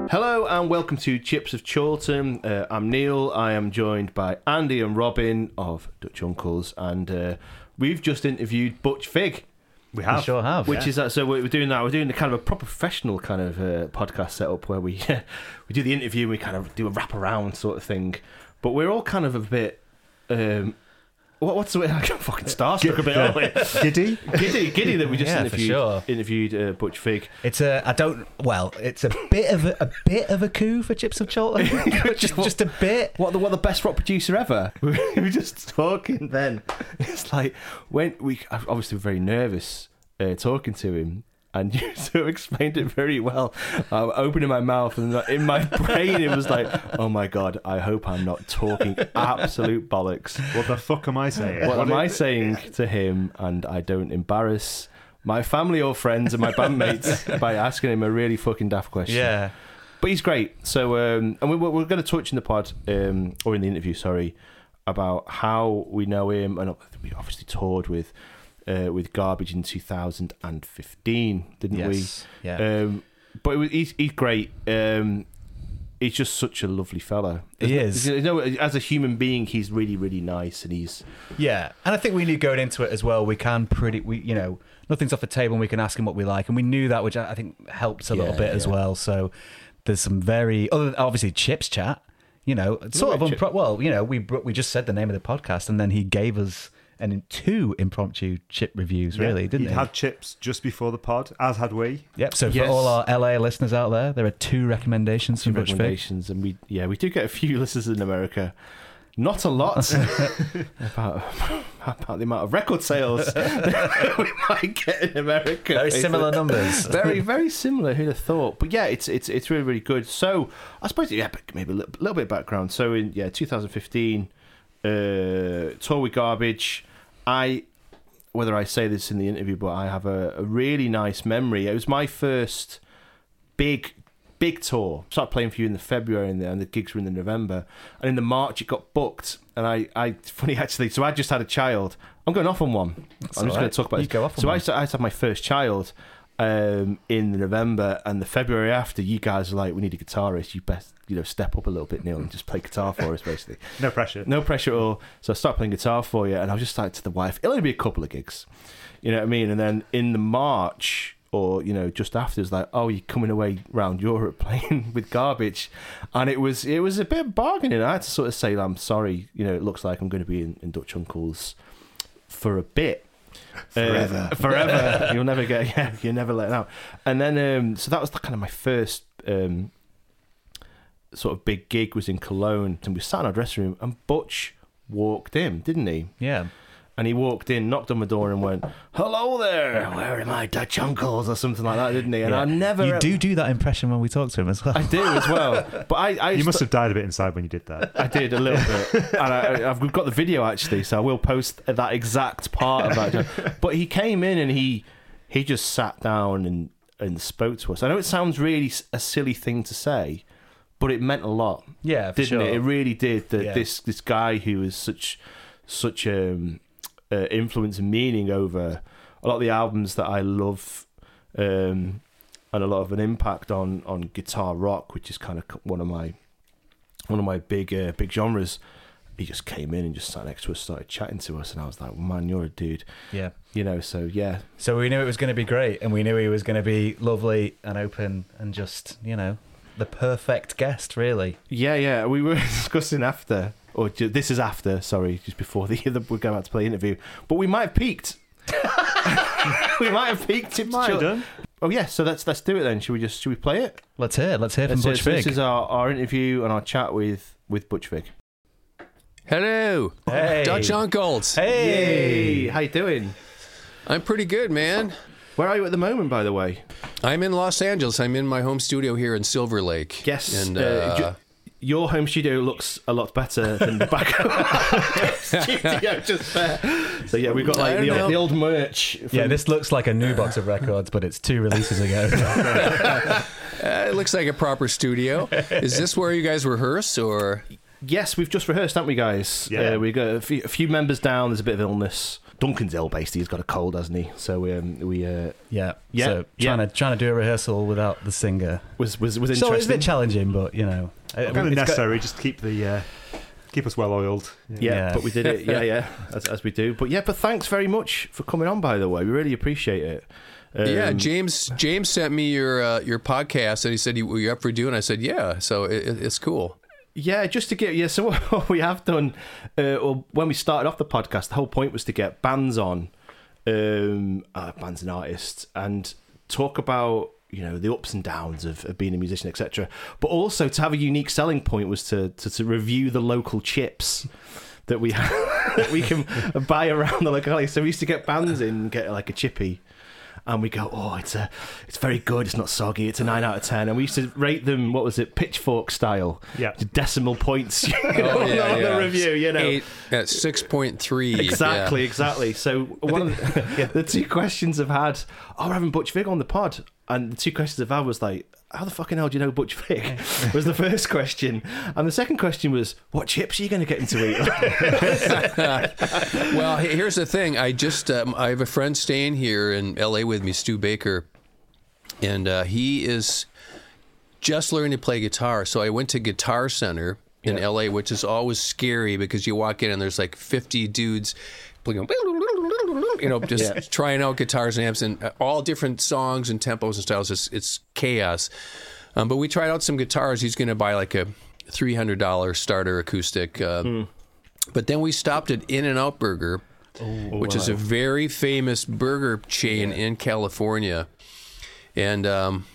Hello and welcome to Chips of Chorlton. I'm Neil. I am joined by Andy and Robin of Dutch Uncles, and we've just interviewed Butch Vig. We sure have. Which is so we're doing that. We're doing the kind of a proper professional kind of podcast setup where we we do the interview and we kind of do a wrap around sort of thing. But we're all kind of a bit. What's the way I get fucking starstruck a bit? Aren't we? Giddy that we just interviewed Butch Vig. It's it's a bit of a coup for Chips of Chorlton. just a bit. What the best rock producer ever? We were just talking then. It's like when we obviously were very nervous talking to him. And you sort of explained it very well. Opening my mouth and in my brain it was like, oh my God, I hope I'm not talking absolute bollocks. What the fuck am I saying? What am I saying to him? And I don't embarrass my family or friends and my bandmates by asking him a really fucking daft question. Yeah. But he's great. So, and we're going to touch in the pod, or in the interview, sorry, about how we know him. And we obviously toured with Garbage in 2015, didn't we? Yeah. But he's great. He's just such a lovely fella. He is. You know, as a human being, he's really, really nice, and he's. Yeah, and I think we knew going into it as well. Nothing's off the table, and we can ask him what we like, and we knew that, which I think helped a little bit as well. So there's some obviously Chips chat. You know, sort of we just said the name of the podcast, and then he gave us. And in 2 impromptu chip reviews, really, didn't he? He had chips just before the pod, as had we. Yep. So for all our LA listeners out there are 2 recommendations from Butch Vig. And we do get a few listeners in America. Not a lot about the amount of record sales we might get in America. Very similar numbers. Very, very similar. Who'd have thought? But yeah, it's really, really good. So I suppose maybe a little bit of background. So in 2015. Tour with Garbage. Whether I say this in the interview, but I have a really nice memory. It was my first big tour. I started playing for you in the February and the gigs were in the November. And in the March it got booked. And funny actually, so I just had a child. I'm going off on one. I'm just going to talk about it. So I had my first child in the November, and the February after, you guys were like, we need a guitarist. You best step up a little bit, Neil, and just play guitar for us, basically. No pressure at all. So I started playing guitar for you, and I was just like to the wife, it'll only be a couple of gigs, you know what I mean? And then in the March, or just after, it's like, oh, you're coming away round Europe playing with Garbage. And it was a bit of bargaining. I had to sort of say, I'm sorry, it looks like I'm going to be in Dutch Uncles for a bit. Forever. You'll never let it out. And then so that was kind of my first sort of big gig, was in Cologne, and we sat in our dressing room and Butch walked in, didn't he? Yeah. And he walked in, knocked on my door and went, hello there, where are my Dutch uncles, or something like that, didn't he? And I never... You do that impression when we talk to him as well. I do as well. But you must have died a bit inside when you did that. I did, a little bit. And I've got the video, actually, so I will post that exact part of that. But he came in and he just sat down and spoke to us. I know it sounds really a silly thing to say, but it meant a lot. Yeah, for didn't sure. it? It really did. That this guy who was such influence and meaning over a lot of the albums that I love, and a lot of an impact on guitar rock, which is kind of one of my big genres. He just came in and just sat next to us, started chatting to us, and I was like, man, you're a dude. Yeah. So yeah. So we knew it was going to be great, and we knew he was going to be lovely and open and just, the perfect guest, really. Yeah. We were discussing after, or this is after, sorry, just before we're going out to play the interview. But we might have peaked. We might have peaked. Might have done. Oh yeah, so let's do it then. Should we play it? Let's hear from Butch Vig. This is our interview and our chat with Butch Vig. Hello. Hey. Dutch Uncles. Hey. How you doing? I'm pretty good, man. Where are you at the moment, by the way? I'm in Los Angeles. I'm in my home studio here in Silver Lake. Yes. And your home studio looks a lot better than the back of our studio just there. So yeah, we've got like the old merch. Yeah, this looks like a new box of records, but it's 2 releases ago. It looks like a proper studio. Is this where you guys rehearse, or? Yes, we've just rehearsed, haven't we, guys? Yeah. We got a few members down. There's a bit of illness. Duncan's ill, basically. He's got a cold, hasn't he? So Yeah. So trying to do a rehearsal without the singer was interesting. So it's a bit challenging, but kind of necessary. Just keep us well oiled. Yeah, but we did it. Yeah, as we do. But thanks very much for coming on. By the way, we really appreciate it. James sent me your podcast, and he said, "Were you up for doing?" I said, "Yeah." So it's cool. Yeah, just to get so what we have done, when we started off the podcast, the whole point was to get bands on, bands and artists, and talk about the ups and downs of being a musician, etc. But also to have a unique selling point was to review the local chips that we have, that we can buy around the locality. So we used to get bands in and get like a chippy. And we go, it's very good. It's not soggy. It's a 9 out of 10. And we used to rate them. What was it? Pitchfork style. Yeah. Decimal points. On the review. 8 at 6.3. Exactly. So one of the two questions I've had. We're having Butch Vig on the pod, and the two questions I've had was like, how the fucking hell do you know Butch Vig? Was the first question, and the second question was, what chips are you going to get him to eat? Well, here's the thing. I have a friend staying here in LA with me, Stu Baker, and he is just learning to play guitar. So I went to Guitar Center in LA, which is always scary because you walk in and there's like 50 dudes playing, just trying out guitars and amps and all different songs and tempos and styles. It's chaos. But we tried out some guitars. He's going to buy like a $300 starter acoustic. But then we stopped at In-N-Out Burger, which is a very famous burger chain in California. And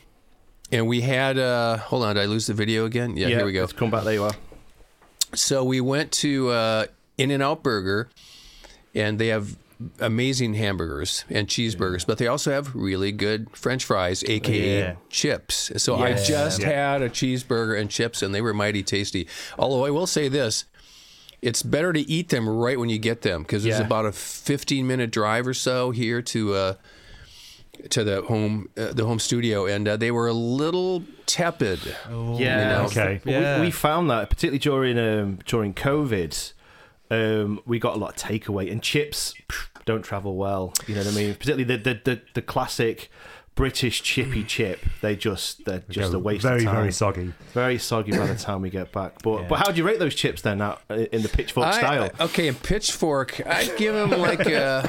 we had, hold on, did I lose the video again? Yeah, here we go. Let's come back. There you are. So we went to In-N-Out Burger, and they have amazing hamburgers and cheeseburgers, but they also have really good French fries, aka chips. So I just had a cheeseburger and chips, and they were mighty tasty. Although I will say this, it's better to eat them right when you get them, because there's about a 15-minute drive or so here to the home studio, and they were a little tepid. Okay. We found that particularly during COVID. We got a lot of takeaway, and chips don't travel well. You know what I mean? Particularly the classic British chippy chip. They're just a waste of time. Very soggy. Very soggy by the time we get back. But how do you rate those chips then in the Pitchfork style? Okay, in Pitchfork, I'd give them like a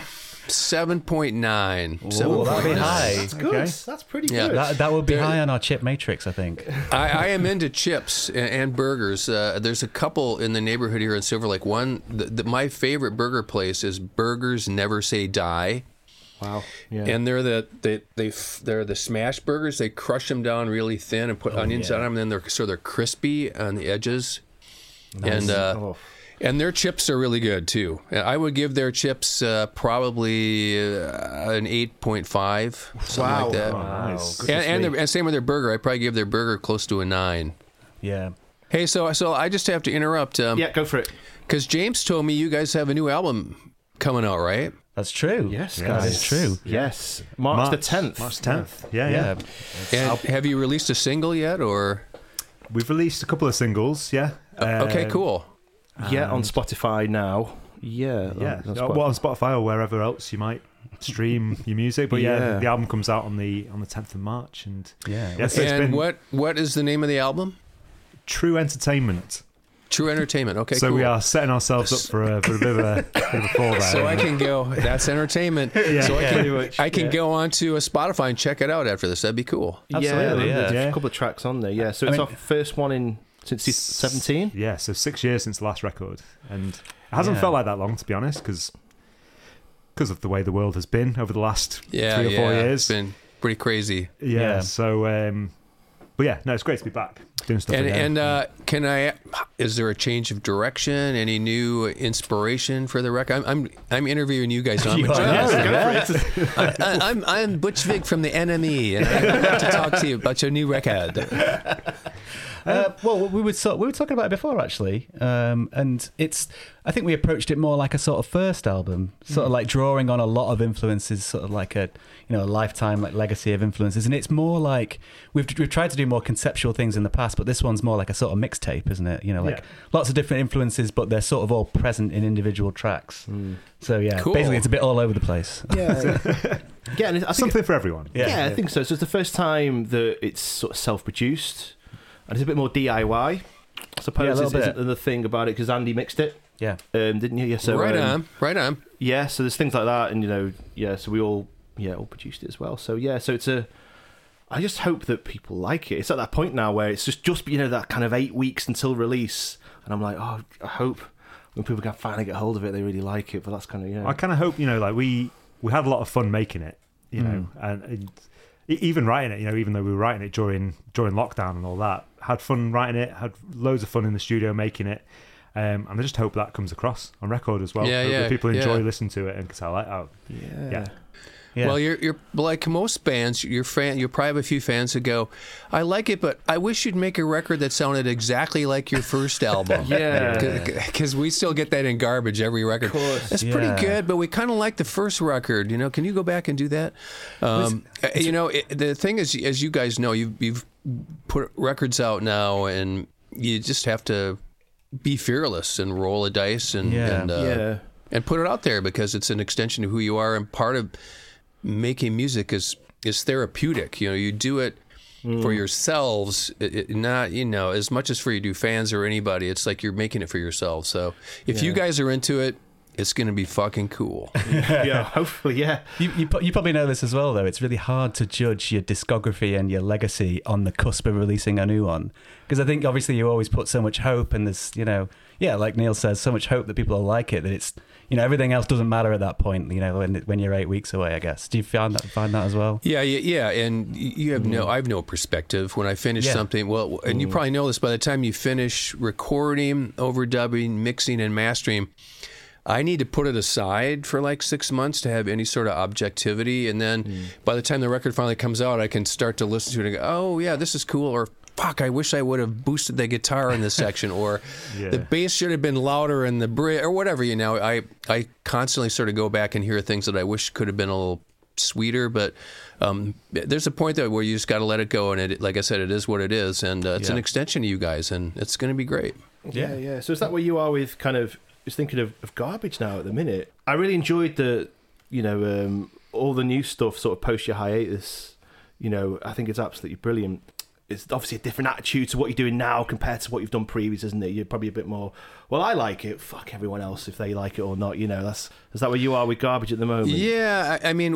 7.9. Oh, that'd be high. That's good. Okay. That's pretty good. That would be high on our chip matrix, I think. I am into chips and burgers. There's a couple in the neighborhood here in Silver Lake. One, my favorite burger place is Burgers Never Say Die. Wow. Yeah. And they're the smash burgers. They crush them down really thin and put onions on them, and then they're crispy on the edges. Nice. And their chips are really good, too. I would give their chips probably an 8.5, something like that. Wow. Nice. And same with their burger. I'd probably give their burger close to a 9. Yeah. Hey, so I just have to interrupt. Go for it. Because James told me you guys have a new album coming out, right? That's true. Yes, guys. It's true. Yes. March the 10th. March 10th. Yeah. And have you released a single yet, or? We've released a couple of singles, yeah. Okay, cool. On Spotify now. On Spotify or wherever else you might stream your music. But the album comes out on the 10th of March, and what is the name of the album? True Entertainment. True Entertainment. Okay, so cool. we are setting ourselves up for a bit of a fall there. So I can go. That's entertainment. So I can go onto a Spotify and check it out after this. That'd be cool. Absolutely. There's a couple of tracks on there. Yeah. So it's our first one since 2017. Yeah. So 6 years since the last record, and it hasn't felt like that long, to be honest, because of the way the world has been over the last 3 or 4 years. It's been pretty crazy. Yeah. So. But it's great to be back doing stuff again. And is there a change of direction? Any new inspiration for the record? I'm interviewing you guys. I'm Butch Vig from The Enemy, and I want to talk to you about your new record. Well, we were talking about it before, actually, and I think we approached it more like a sort of first album, sort of like drawing on a lot of influences, sort of like a lifetime like legacy of influences, and it's more like we've tried to do more conceptual things in the past, but this one's more like a sort of mixtape, isn't it? Lots of different influences, but they're sort of all present in individual tracks. So cool. Basically it's a bit all over the place. Yeah. Yeah, and I think something for everyone. Yeah, I think so. So it's the first time that it's sort of self-produced, and it's a bit more DIY. I suppose is the thing about it, because Andy mixed it. Yeah, didn't you? Yeah, so right on. Yeah, so there's things like that, and so we all produced it as well. So so it's I just hope that people like it. It's at that point now where it's just that kind of 8 weeks until release, and I'm like, I hope when people can finally get hold of it, they really like it. But that's kind of I kind of hope like we had a lot of fun making it, and even writing it. Even though we were writing it during lockdown and all that, had fun writing it, had loads of fun in the studio making it, and I just hope that comes across on record as well. That people enjoy listening to it and can tell Yeah. Well, you're like most bands. You'll probably have a few fans who go, "I like it, but I wish you'd make a record that sounded exactly like your first album." Because we still get that in Garbage every record. That's pretty good, but we kind of like the first record. Can you go back and do that? The thing is, as you guys know, you've put records out now, and you just have to be fearless and roll a dice and put it out there, because it's an extension of who you are, and part of making music is therapeutic. You do it for yourselves, not as much as for you do fans or anybody. It's like you're making it for yourselves. So if you guys are into it, it's going to be fucking cool. Hopefully, You probably know this as well, though. It's really hard to judge your discography and your legacy on the cusp of releasing a new one, because I think obviously you always put so much hope, and there's like Neil says, so much hope that people will like it, that it's everything else doesn't matter at that point. When you're 8 weeks away, I guess. Do you find that as well? Yeah, and you have I have no perspective when I finish something. Well, and you probably know this, by the time you finish recording, overdubbing, mixing, and mastering, I need to put it aside for like 6 months to have any sort of objectivity, and then by the time the record finally comes out, I can start to listen to it and go, "Oh yeah, this is cool," or "Fuck, I wish I would have boosted the guitar in this section," or "The bass should have been louder in the bridge," or whatever. I constantly sort of go back and hear things that I wish could have been a little sweeter, but there's a point where you just got to let it go, and like I said, it is what it is, and it's an extension of you guys, and it's going to be great. Yeah. So is that where you are with kind of? Just thinking of Garbage now at the minute. I really enjoyed the, all the new stuff sort of post your hiatus. I think it's absolutely brilliant. It's obviously a different attitude to what you're doing now compared to what you've done previous, isn't it? You're probably a bit more, well, I like it, fuck everyone else if they like it or not. Is that where you are with Garbage at the moment? Yeah, I mean,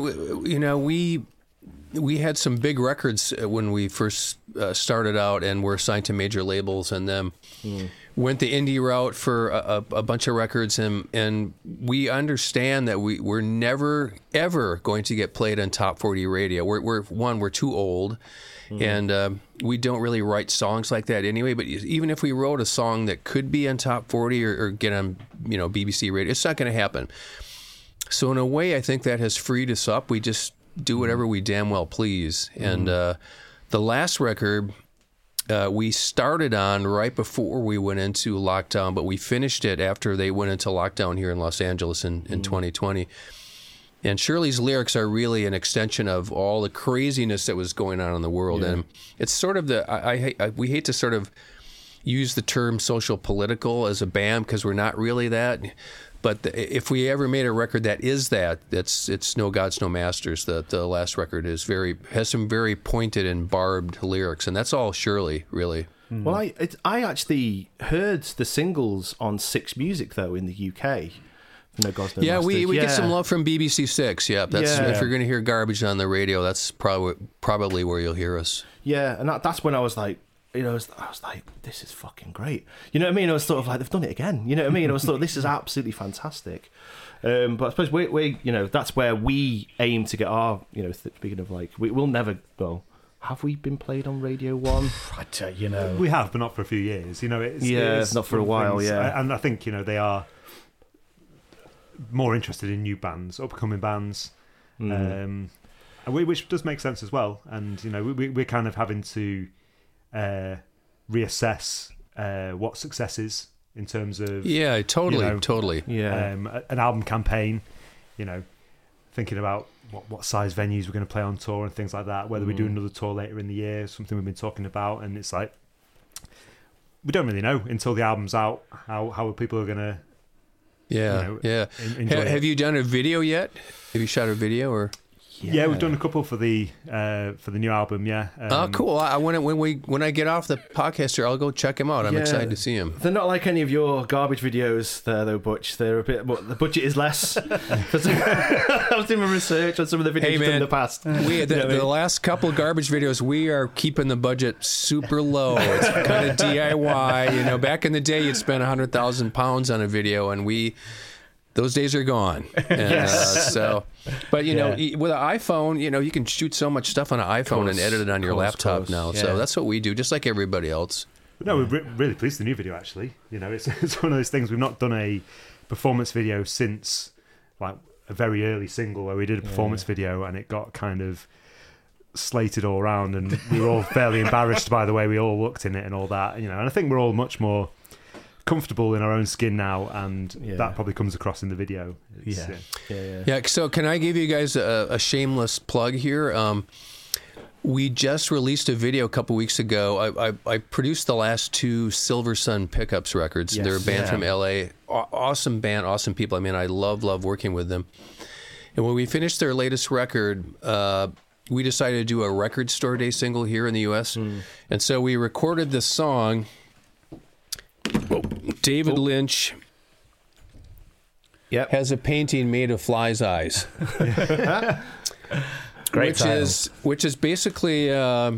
we had some big records when we first started out and were signed to major labels, and then went the indie route for a bunch of records, and we understand that we're never ever going to get played on top 40 radio. We're too old, and we don't really write songs like that anyway. But even if we wrote a song that could be on top 40 or get on BBC radio, it's not going to happen. So in a way, I think that has freed us up. We just do whatever we damn well please. And the last record we started on right before we went into lockdown, but we finished it after they went into lockdown here in Los Angeles in 2020. And Shirley's lyrics are really an extension of all the craziness that was going on in the world. And it's sort of we hate to sort of use the term social political as a band, because we're not really that. But if we ever made a record that is that, it's No Gods, No Masters. The last record has some very pointed and barbed lyrics, and that's all Shirley, really. Well, I actually heard the singles on Six Music though in the UK. No Gods, No Masters. We get some love from BBC Six. Yeah, if you're going to hear Garbage on the radio, that's probably where you'll hear us. Yeah, and that's when I was like, I was like, this is fucking great. You know what I mean? I was sort of like, they've done it again. You know what I mean? I was sort of, this is absolutely fantastic. But I suppose we that's where we aim to get our, speaking of like, we'll never go. Have we been played on Radio 1? We have, but not for a few years. It's not for a while. Yeah, and I think they are more interested in new bands, upcoming bands, which does make sense as well. And we're kind of having to reassess what success is in terms of totally. An album campaign, thinking about what size venues we're going to play on tour and things like that, whether we do another tour later in the year, something we've been talking about. And it's like, we don't really know until the album's out how people are going to enjoy it. Have you done a video yet? Have you shot a video or? Yeah, we've done a couple for the new album. Yeah. Cool. When I get off the podcast here, I'll go check him out. I'm excited to see him. They're not like any of your garbage videos, there though, Butch. They're a bit. But the budget is less. I was doing my research on some of the videos in the past. The last couple garbage videos, we are keeping the budget super low. It's kind of DIY. Back in the day, you'd spend £100,000 on a video, and those days are gone. And, but with an iPhone, you can shoot so much stuff on an iPhone and edit it on your laptop now. Yeah. So that's what we do, just like everybody else. No, we're really pleased with the new video. Actually, it's one of those things. We've not done a performance video since like a very early single where we did a performance video and it got kind of slated all around, and we were all fairly embarrassed by the way we all looked in it and all that. And I think we're all much more comfortable in our own skin now, and that probably comes across in the video. So can I give you guys a shameless plug here? We just released a video a couple weeks ago. I produced the last 2 Silver Sun Pickups records. They're a band from LA. Awesome band, awesome people. I mean, I love working with them. And when we finished their latest record, we decided to do a Record Store Day single here in the US. And so we recorded this song. David Lynch has a painting made of flies' eyes. Great title. Which is basically a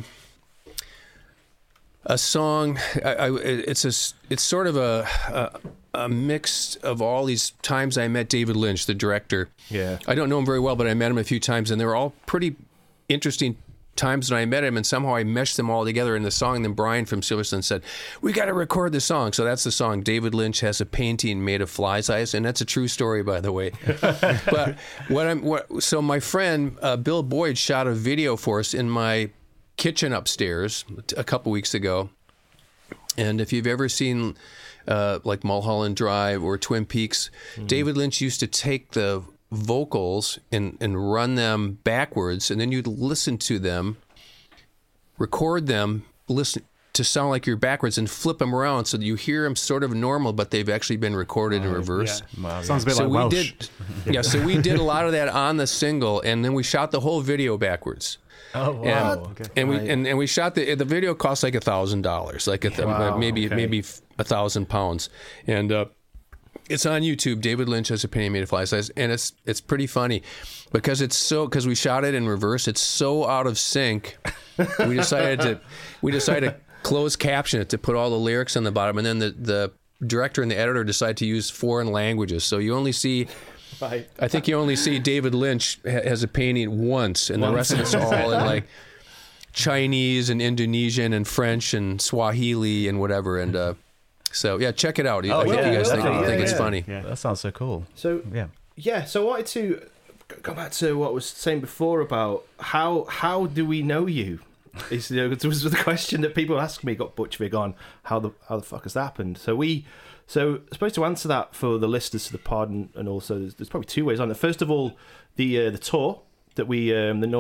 song. It's sort of a mix of all these times I met David Lynch, the director. Yeah, I don't know him very well, but I met him a few times, and they were all pretty interesting times when I met him, and somehow I meshed them all together in the song. And then Brian from Silver Sun said, "We got to record the song." So that's the song. David Lynch has a painting made of flies' eyes, and that's a true story, by the way. But so my friend Bill Boyd shot a video for us in my kitchen upstairs a couple weeks ago. And if you've ever seen like Mulholland Drive or Twin Peaks, David Lynch used to take the vocals and run them backwards, and then you'd listen to them, record them, listen to sound like you're backwards, and flip them around so that you hear them sort of normal, but they've actually been recorded in reverse. Sounds a bit like Welsh. So we did a lot of that on the single, and then we shot the whole video backwards. Oh wow! And we shot the video cost like $1,000, like maybe £1,000, and it's on YouTube. David Lynch has a painting made of flies' eyes, and it's pretty funny because because we shot it in reverse. It's so out of sync. We decided to close caption it to put all the lyrics on the bottom, and then the director and the editor decided to use foreign languages. So you only see. Right. I think you only see David Lynch has a painting once, and the rest of it's all in like Chinese and Indonesian and French and Swahili and whatever. And so check it out. I think you guys think it's funny. Yeah. That sounds so cool. So so I wanted to go back to what I was saying before about how do we know you? It was the question that people ask me. Got Butch Vig on. How the fuck has that happened? So supposed to answer that for the listeners to the pod, and also there's probably 2 ways on it. First of all, the tour that we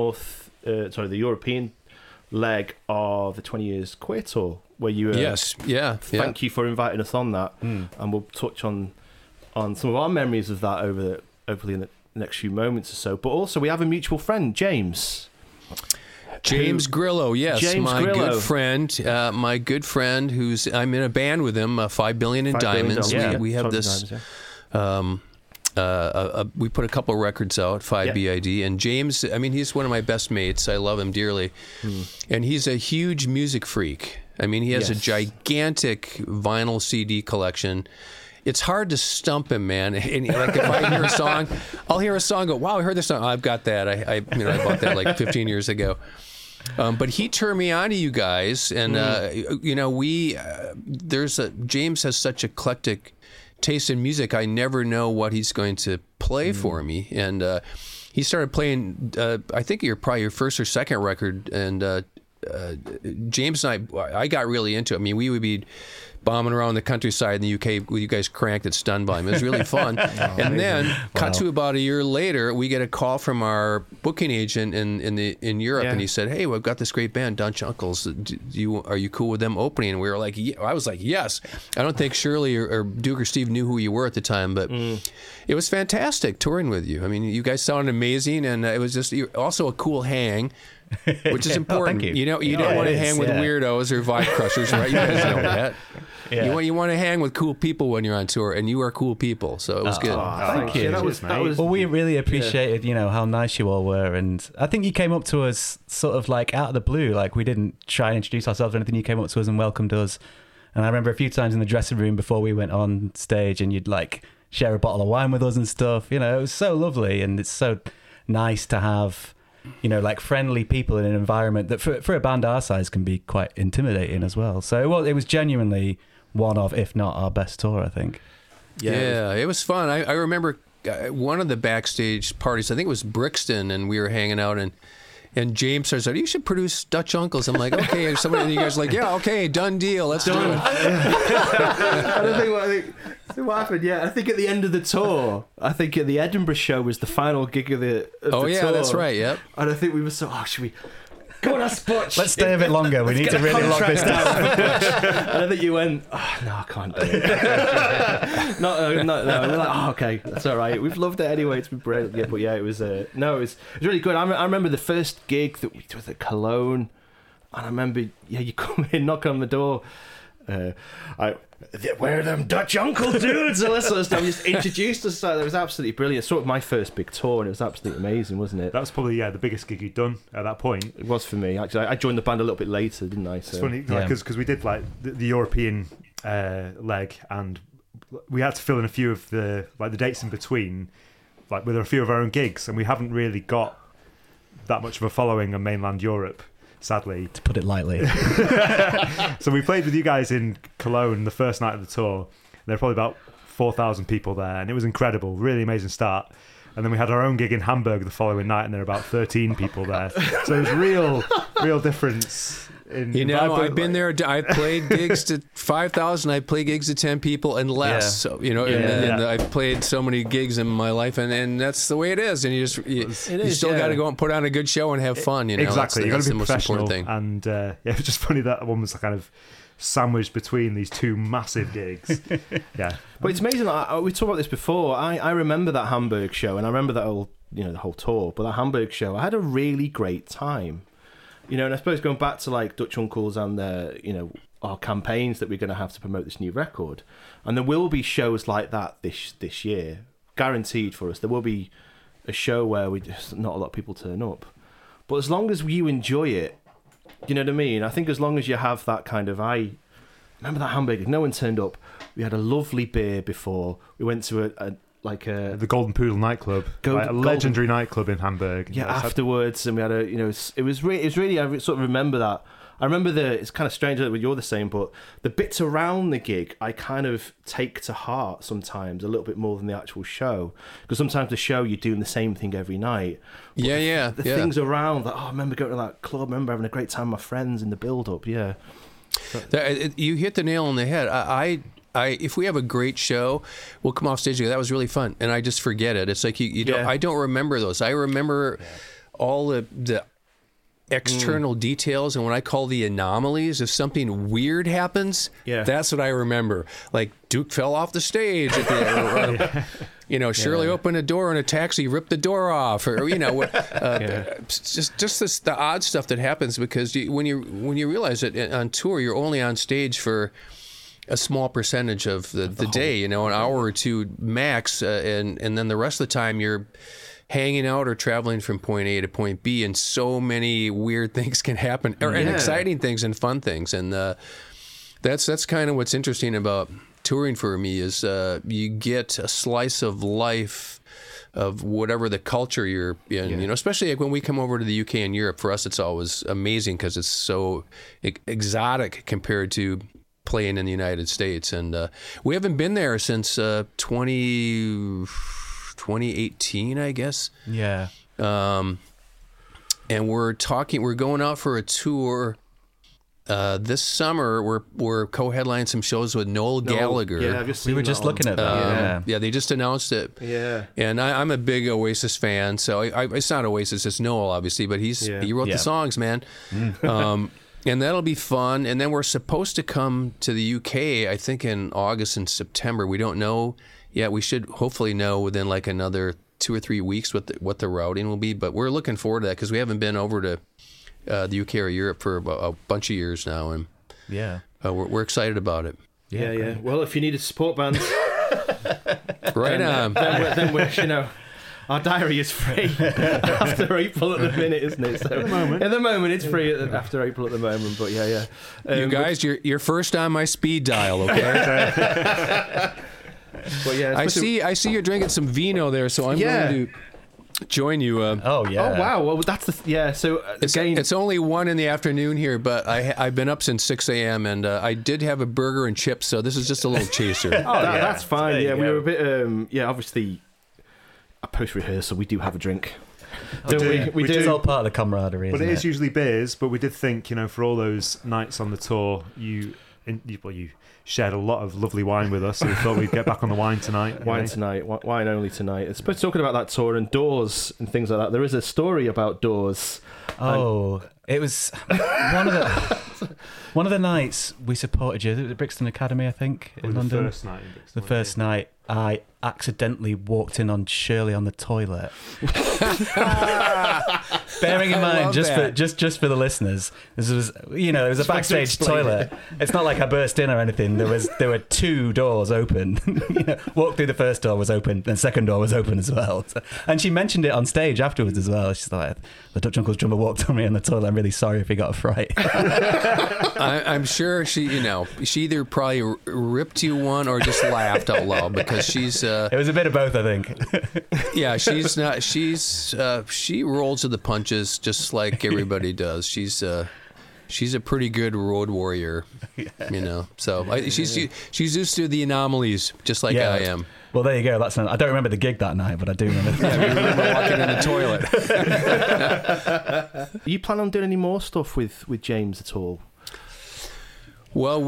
the European leg of the 20 Years Queer tour, where you thank you for inviting us on that, and we'll touch on some of our memories of that hopefully in the next few moments or so. But also we have a mutual friend, James Grillo, my good friend, who's I'm in a band with him, 5 Billion in Diamonds. We have this. We put a couple records out, 5BID, and James. I mean, he's one of my best mates. I love him dearly, and he's a huge music freak. I mean, he has a gigantic vinyl CD collection. It's hard to stump him, man. And like if I hear a song, I'll hear a song, go, "Wow, I heard this song. I've got that. I bought that like 15 years ago." But he turned me on to you guys, and James has such eclectic taste in music. I never know what he's going to play for me, and he started playing. I think probably your first or second record, and James and I got really into it. I mean, we would be bombing around the countryside in the UK with you guys cranked at Stun Volume. It was really fun. And then, cut to about a year later, we get a call from our booking agent in Europe, and he said, "Hey, we've got this great band, Dutch Uncles. Are you cool with them opening?" And we were like, I was like, yes. I don't think Shirley or Duke or Steve knew who you were at the time, but it was fantastic touring with you. I mean, you guys sounded amazing, and it was just also a cool hang. Which is important. Thank you. You don't want to hang with weirdos or vibe crushers, right? You guys know that. Yeah. You want to hang with cool people when you're on tour, and you are cool people, so it was good. Thank you. That was well, we really appreciated, how nice you all were, and I think you came up to us sort of like out of the blue, like we didn't try and introduce ourselves or anything. You came up to us and welcomed us, and I remember a few times in the dressing room before we went on stage, and you'd like share a bottle of wine with us and stuff. It was so lovely, and it's so nice to have like friendly people in an environment that for a band our size can be quite intimidating as well. So it was genuinely one of, if not our best tour, I think. Yeah, it was fun. I remember one of the backstage parties, I think it was Brixton, and we were hanging out, and James said, "You should produce Dutch Uncles." I'm like, "Okay." And you guys are like, "Yeah, okay, done deal. Let's do it." I think what happened. Yeah, I think at the end of the tour, I think at the Edinburgh show was the final gig of the tour. That's right. Yep. And I think we were should we go on, Butch? Let's stay a bit longer. We need to really lock this down. And I think you went, "Oh no, I can't do it." No. And we're like, "Oh, okay, that's all right. We've loved it anyway. It's been brilliant." Yeah, but yeah, it was it was really good. I remember the first gig that we did at Cologne, and I remember you come in, knock on the door. Where are them Dutch Uncle dudes? All this sort of stuff. Just introduced us. It was absolutely brilliant. Sort of my first big tour, and it was absolutely amazing, wasn't it? That was probably the biggest gig you'd done at that point. It was for me. Actually, I joined the band a little bit later, didn't I? So. It's funny because we did like the European leg, and we had to fill in a few of the dates in between, like with a few of our own gigs, and we haven't really got that much of a following in mainland Europe, sadly, to put it lightly. So we played with you guys in Cologne the first night of the tour. There were probably about 4,000 people there, and it was incredible, really amazing start. And then we had our own gig in Hamburg the following night, and there were about 13 people there. So it was real difference. I've been there. I played gigs to 5,000. I played gigs to 10 people and less. Yeah. So and I've played so many gigs in my life, and that's the way it is. And you still got to go and put on a good show and have fun. Exactly, you got to be professional. Thing. And it was just funny that one was kind of sandwiched between these two massive gigs. Yeah, but it's amazing. We talked about this before. I remember that Hamburg show, and I remember that whole the whole tour. But that Hamburg show, I had a really great time. And I suppose going back to like Dutch Uncles and our campaigns that we're going to have to promote this new record, and there will be shows like that this year, guaranteed for us. There will be a show where not a lot of people turn up, but as long as you enjoy it, you know what I mean. I think as long as you have that kind of, I remember that Hamburg. No one turned up. We had a lovely beer before. We went to the Golden Poodle nightclub, a legendary nightclub in Hamburg. Yeah, afterwards, and we had it was really. I sort of remember that. I remember it's kind of strange that you're the same, but the bits around the gig I kind of take to heart sometimes a little bit more than the actual show, because sometimes the show you're doing the same thing every night. But the things around, like, I remember going to that club. I remember having a great time with my friends in the build-up. Yeah, you hit the nail on the head. If we have a great show, we'll come off stage and go, that was really fun, and I just forget it. It's like you don't. I don't remember those. I remember all the external details, and what I call the anomalies. If something weird happens, that's what I remember. Like Duke fell off the stage at the Shirley opened a door in a taxi, ripped the door off, or just the odd stuff that happens, because when you realize that on tour you're only on stage for a small percentage of the day, an hour or two max, and then the rest of the time you're hanging out or traveling from point A to point B, and so many weird things can happen, and exciting things and fun things, and that's kind of what's interesting about touring for me, is you get a slice of life of whatever the culture you're in, especially like when we come over to the UK and Europe. For us, it's always amazing because it's so exotic compared to playing in the United States, and we haven't been there since 2018, I guess. Yeah. and we're going out for a tour. This summer, we're co-headlining some shows with Noel Gallagher. Yeah, I've just seen We were that just one. looking at that. Yeah, they just announced it. Yeah. And I'm a big Oasis fan, so it's not Oasis, it's Noel, obviously, but he wrote the songs, man. And that'll be fun. And then we're supposed to come to the UK, I think, in August and September. We don't know yet. We should hopefully know within like another 2 or 3 weeks what the routing will be. But we're looking forward to that because we haven't been over to the UK or Europe for a bunch of years now, and we're excited about it. Yeah. Well, if you need a support band, Right on. then we're, our diary is free after April at the minute, isn't it? So, at the moment, it's free after April at the moment. But yeah. You guys, you're first on my speed dial, okay? But yeah, I see you're drinking some vino there, so I'm going to join you. Oh wow! Well, that's So it's only 1 in the afternoon here, but I've been up since 6 a.m. and I did have a burger and chips, so this is just a little chaser. That's fine. Yeah, we were a bit. Obviously, a post rehearsal, we do have a drink. We do. It's all part of the camaraderie. But isn't it is usually beers. But we did think, for all those nights on the tour, you shared a lot of lovely wine with us, so we thought we'd get back on the wine tonight. Wine only tonight. It's talking about that tour and Doors and things like that. There is a story about Doors. Oh, it was one of the nights we supported you. The Brixton Academy, I think, in London. The first night in Brixton. The first night, I accidentally walked in on Shirley on the toilet. Bearing in mind, just for the listeners, this was it was a backstage toilet. It's not like I burst in or anything. There were 2 doors open. Walked through, the first door was open, and the second door was open as well. And she mentioned it on stage afterwards as well. She's like, "The Dutch Uncle's drummer walked on me on the toilet. I'm really sorry if he got a fright." I'm sure she either probably ripped you one or just laughed out loud because she's. It was a bit of both, I think. Yeah, she's not. She rolls to the punches just like everybody does. She's a pretty good road warrior, So she's used to the anomalies, just like I am. Well, there you go. I don't remember the gig that night, but I do remember. You remember walking in the toilet. You plan on doing any more stuff with James at all? Well,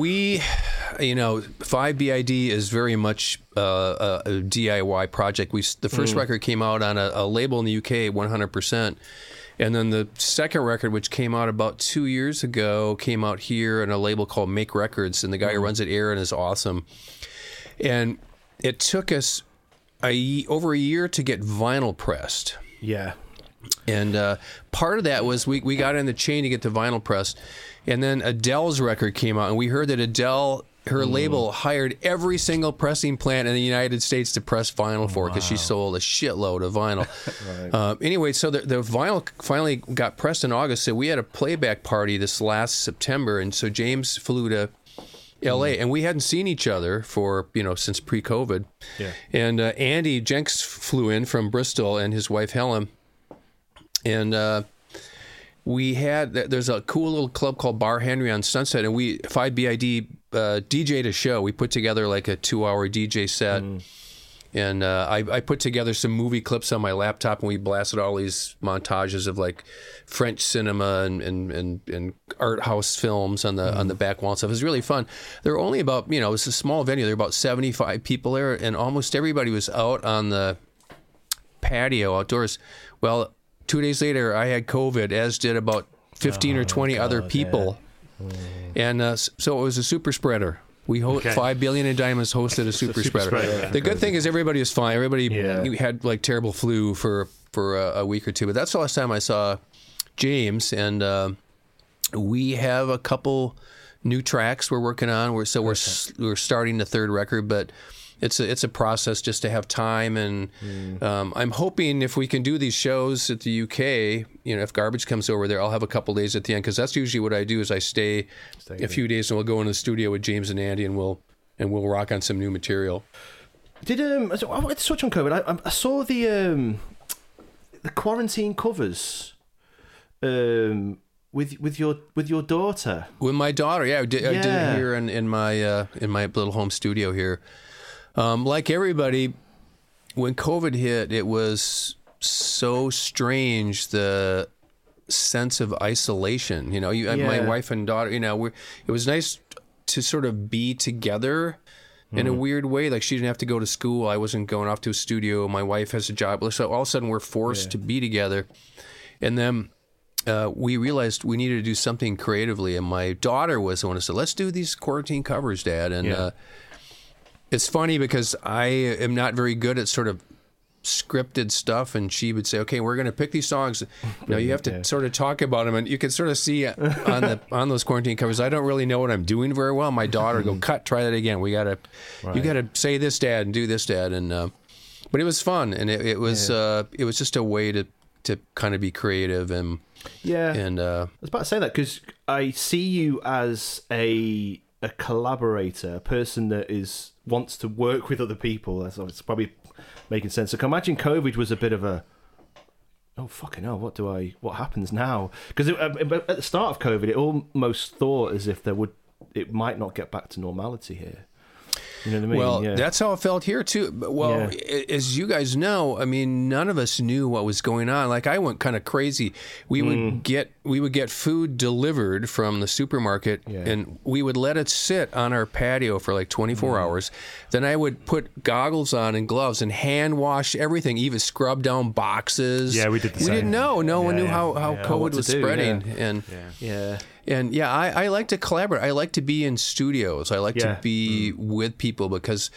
5BID is very much a DIY project. The first record came out on a label in the UK, 100%. And then the second record, which came out about 2 years ago, came out here on a label called Make Records. And the guy who runs it, Aaron, is awesome. And it took us over a year to get vinyl pressed. Yeah. And part of that was we got in the chain to get the vinyl pressed. And then Adele's record came out, and we heard that Adele, her label, hired every single pressing plant in the United States to press vinyl for because she sold a shitload of vinyl. Right. Anyway, so the vinyl finally got pressed in August. So we had a playback party this last September, and so James flew to L.A. and we hadn't seen each other for since pre-COVID. Yeah. And Andy Jenks flew in from Bristol, and his wife Helen, and there's a cool little club called Bar Henry on Sunset, and 5BID DJ'd a show. We put together like a 2-hour DJ set, and I put together some movie clips on my laptop, and we blasted all these montages of like French cinema and art house films on the back wall and stuff. It was really fun. There were only about, it's a small venue. There were about 75 people there, and almost everybody was out on the patio outdoors. Well, 2 days later, I had COVID, as did about 15 or 20 other people. Yeah. And so it was a super spreader. 5 Billion in Diamonds hosted a super spreader. The good thing is everybody was fine. Everybody had like terrible flu for a week or two. But that's the last time I saw James. And we have a couple new tracks we're working on. We're starting the third record, but it's a process just to have time, and I'm hoping if we can do these shows at the UK, if Garbage comes over there, I'll have a couple days at the end, because that's usually what I do is I stay a few days and we'll go into the studio with James and Andy and we'll rock on some new material. I wanted to touch on COVID. I saw the quarantine covers with your daughter. With my daughter, I did it here in my little home studio here. Like everybody, when COVID hit, it was so strange, the sense of isolation. You know, my wife and daughter, you know, it was nice to sort of be together in a weird way. Like, she didn't have to go to school. I wasn't going off to a studio. My wife has a job. So all of a sudden we're forced to be together. And then we realized we needed to do something creatively. And my daughter was the one who said, let's do these quarantine covers, Dad. And it's funny because I am not very good at sort of scripted stuff, and she would say, okay, we're going to pick these songs. Now you have to sort of talk about them, and you can sort of see on those quarantine covers, I don't really know what I'm doing very well. My daughter go, try that again. You got to say this, Dad, and do this, Dad. And but it was fun, and it was just a way to kind of be creative and I was about to say that because I see you as a collaborator, a person that wants to work with other people. So it's probably making sense. So I can imagine COVID was a bit of a, oh fucking hell, what happens now? Because at the start of COVID, it almost thought as if it might not get back to normality here. You know what I mean? Well, that's how it felt here too. Well, as you guys know, I mean, none of us knew what was going on. Like, I went kind of crazy. We would get food delivered from the supermarket, and we would let it sit on our patio for like 24 hours. Then I would put goggles on and gloves and hand wash everything, even scrub down boxes. Yeah, we did the same. We didn't know. No one knew how COVID was spreading. And I like to collaborate. I like to be in studios. I like to be with people because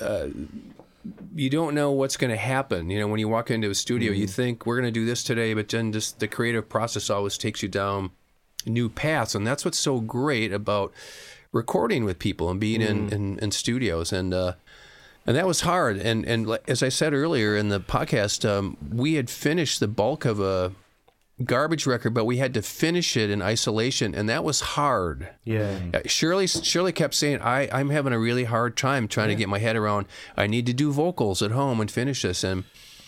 you don't know what's going to happen. You know, when you walk into a studio, you think we're going to do this today, but then just the creative process always takes you down new paths. And that's what's so great about recording with people and being in studios. And that was hard. And as I said earlier in the podcast, we had finished the bulk of a Garbage record, but we had to finish it in isolation, and that was hard. Shirley kept saying, I'm having a really hard time trying to get my head around, I need to do vocals at home and finish this. And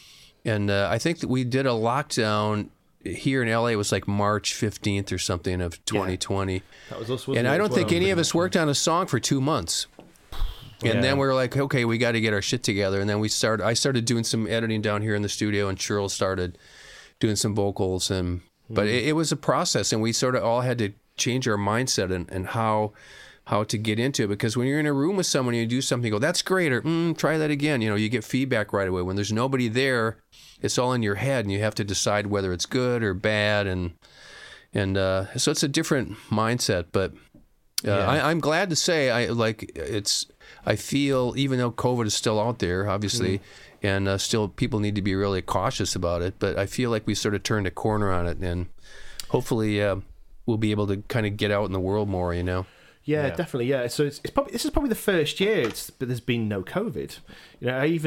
I think that we did a lockdown here in LA. It was like March 15th or something of 2020. That was us, and I don't think any of us worked on a song for 2 months. And then we were like, okay, we got to get our shit together. And then I started doing some editing down here in the studio, and Cheryl started doing some vocals, but it was a process, and we sort of all had to change our mindset and how to get into it, because when you're in a room with someone and you do something, you go, that's great, or try that again. You know, you get feedback right away. When there's nobody there, it's all in your head, and you have to decide whether it's good or bad, and so it's a different mindset. But I'm glad to say I feel, even though COVID is still out there, obviously. And still, people need to be really cautious about it. But I feel like we sort of turned a corner on it, and hopefully we'll be able to kind of get out in the world more. You know. Yeah, definitely. Yeah. So this is probably the first year but there's been no COVID. You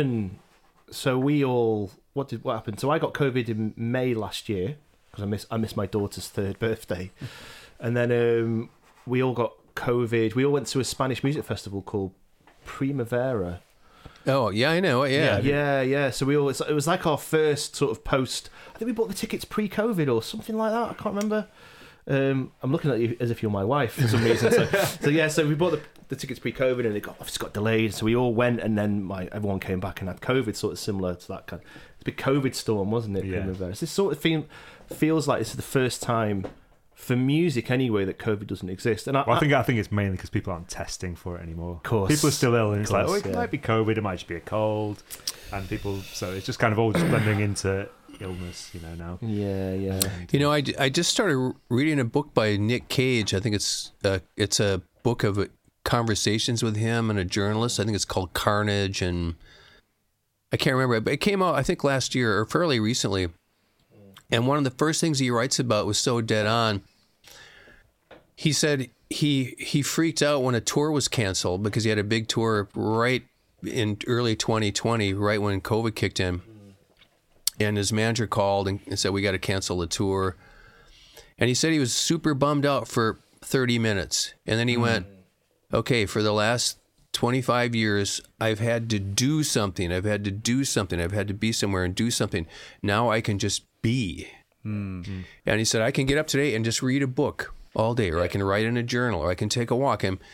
know, what happened? So I got COVID in May last year because I missed my daughter's 3rd birthday, and then we all got COVID. We all went to a Spanish music festival called Primavera. Oh, yeah, I know. Yeah. So it was like our first sort of post. I think we bought the tickets pre-COVID or something like that. I can't remember. I'm looking at you as if you're my wife for some reason. So we bought the tickets pre-COVID, and it got delayed. So we all went, and then everyone came back and had COVID, sort of similar to that kind of it's a big COVID storm, wasn't it? Yeah. So this sort of feels like this is the first time for music anyway that COVID doesn't exist. And I think it's mainly because people aren't testing for it anymore. Of course, people are still ill, and it's it might be COVID, it might just be a cold, and so it's just kind of all just blending into illness, you know, now. Yeah. You know, I just started reading a book by Nick Cage. I think it's a book of conversations with him and a journalist. I think it's called Carnage, and I can't remember, but it came out I think last year or fairly recently. And one of the first things he writes about was so dead on. He said he freaked out when a tour was canceled because he had a big tour right in early 2020, right when COVID kicked in. And his manager called and said, we got to cancel the tour. And he said he was super bummed out for 30 minutes. And then he went, okay, for the last 25 years, I've had to do something. I've had to be somewhere and do something. Now I can just be. And he said, I can get up today and just read a book all day, or I can write in a journal, or I can take a walk. And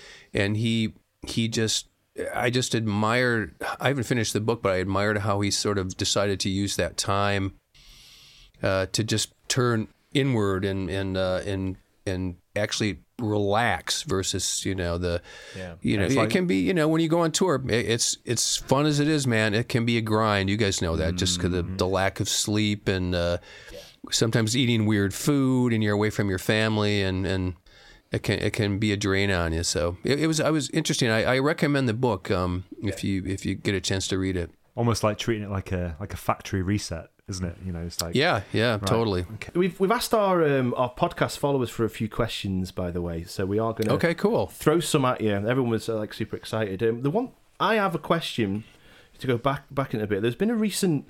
I just admired, I haven't finished the book, but I admired how he sort of decided to use that time to just turn inward and actually relax versus it can be when you go on tour, it's fun as it is, man. It can be a grind. You guys know that just because of the lack of sleep and sometimes eating weird food, and you're away from your family, and it can be a drain on you. So it was interesting. I recommend the book if you get a chance to read it. Almost like treating it like a factory reset, isn't it? It's like yeah, right. Totally. Okay. We've asked our podcast followers for a few questions, by the way, so we are going to cool. throw some at you. Everyone was like super excited. The one I have a question to go back in a bit. There's been a recent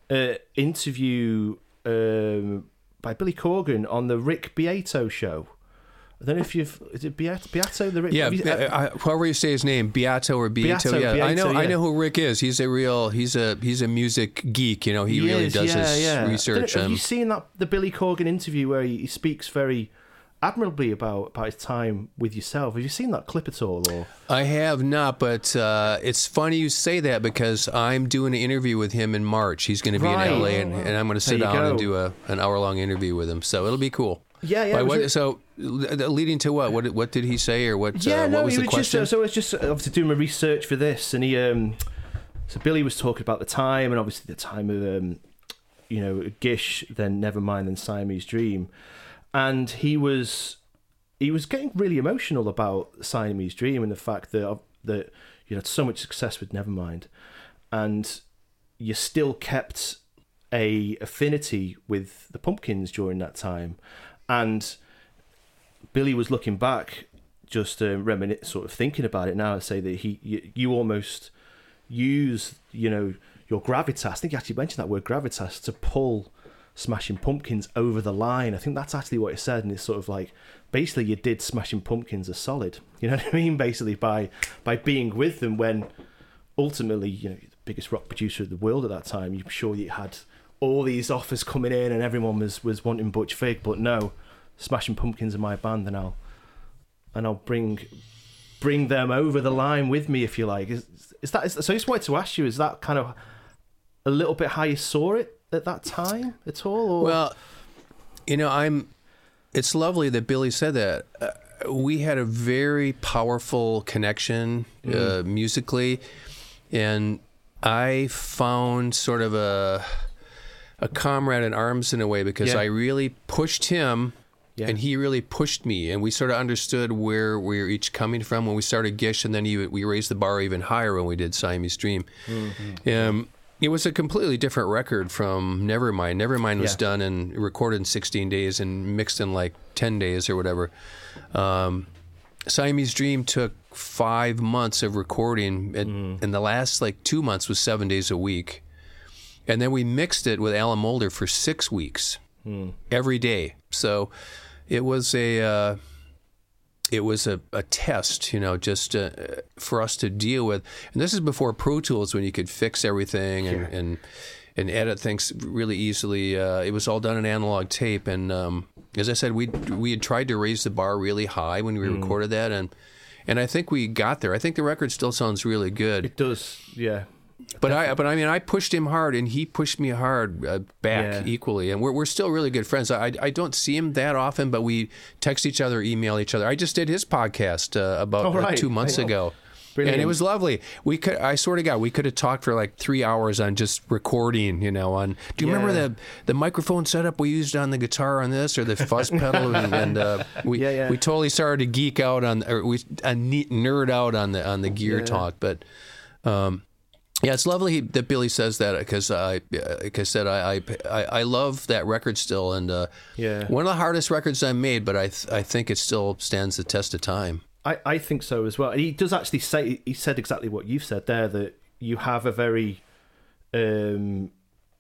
interview by Billy Corgan on the Rick Beato show. I don't know if is it Beato the Rick? Yeah, however you say his name, Beato or Beato. Yeah, Beato, I know who Rick is. He's a music geek. He really does his research. Have you seen the Billy Corgan interview where he speaks very admirably about his time with yourself? Have you seen that clip at all? Or? I have not, but it's funny you say that because I'm doing an interview with him in March. He's going to be in LA, and I'm going to sit down and do an hour-long interview with him. So it'll be cool. Yeah. So leading to what? What did he say, or what? What was the question? So I was just obviously doing my research for this, and he. So Billy was talking about the time, and obviously the time of Gish, then Nevermind, then Siamese Dream, and he was getting really emotional about Siamese Dream and the fact that you had so much success with Nevermind, and you still kept a affinity with the Pumpkins during that time. And Billy was looking back, just sort of thinking about it now, and say that you almost use your gravitas. I think you actually mentioned that word gravitas to pull Smashing Pumpkins over the line. I think that's actually what he said, and it's sort of like basically you did Smashing Pumpkins a solid. You know what I mean? Basically by being with them when ultimately the biggest rock producer of the world at that time. I'm sure you had all these offers coming in and everyone was wanting Butch Vig, but no, Smashing Pumpkins are my band, and I'll bring them over the line with me, if you like. So I just wanted to ask you, is that kind of a little bit how you saw it at that time at all? Or? Well, it's lovely that Billy said that. We had a very powerful connection musically, and I found sort of a comrade in arms in a way, because I really pushed him and he really pushed me, and we sort of understood where we were each coming from when we started Gish, and then we raised the bar even higher when we did Siamese Dream. Mm-hmm. It was a completely different record from Nevermind. Nevermind was done and recorded in 16 days and mixed in like 10 days or whatever. Siamese Dream took 5 months of recording, and the last like 2 months was 7 days a week. And then we mixed it with Alan Moulder for 6 weeks, every day. So it was a test, just for us to deal with. And this is before Pro Tools, when you could fix everything and edit things really easily. It was all done in analog tape. And as I said, we had tried to raise the bar really high when we recorded that, and I think we got there. I think the record still sounds really good. It does, yeah. But I pushed him hard, and he pushed me hard back equally, and we're still really good friends. I don't see him that often, but we text each other, email each other. I just did his podcast about 2 months ago. Brilliant. And it was lovely. I swear to God, we could have talked for like 3 hours on just recording, do you remember the microphone setup we used on the guitar on this, or the fuzz pedal? And we totally started to geek out nerd out on the gear talk. But it's lovely that Billy says that, because like I said, I love that record still, and one of the hardest records I made, but I think it still stands the test of time. I think so as well. And he does actually say, he said exactly what you've said there, that you have a very, remember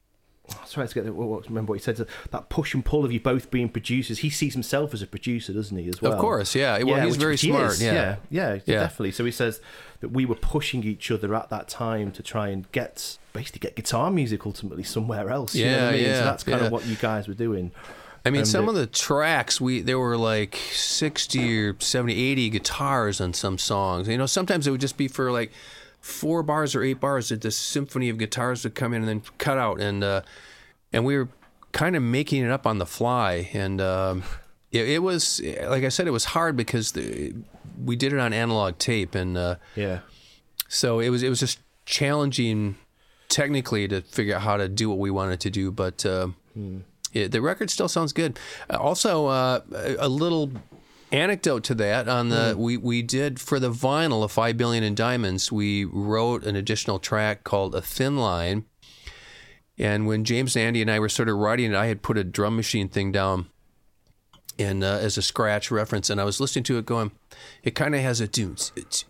what he said, that push and pull of you both being producers. He sees himself as a producer, doesn't he, as well? Of course, yeah. Well, he's very smart. Yeah, definitely. So he says that we were pushing each other at that time to try and get guitar music ultimately somewhere else. You know what I mean? So that's kind of what you guys were doing. I mean, some of the tracks, there were like 60 or 70, 80 guitars on some songs. Sometimes it would just be for like 4 bars or 8 bars that this symphony of guitars would come in and then cut out. And we were kind of making it up on the fly. And it was, like I said, it was hard because we did it on analog tape. And so it was just challenging technically to figure out how to do what we wanted to do. But the record still sounds good. Also, a little anecdote to that on the we did for the vinyl of 5 Billion in Diamonds, we wrote an additional track called A Thin Line, and when James and Andy and I were sort of writing it, I had put a drum machine thing down and as a scratch reference, and I was listening to it going, it kind of has a doon,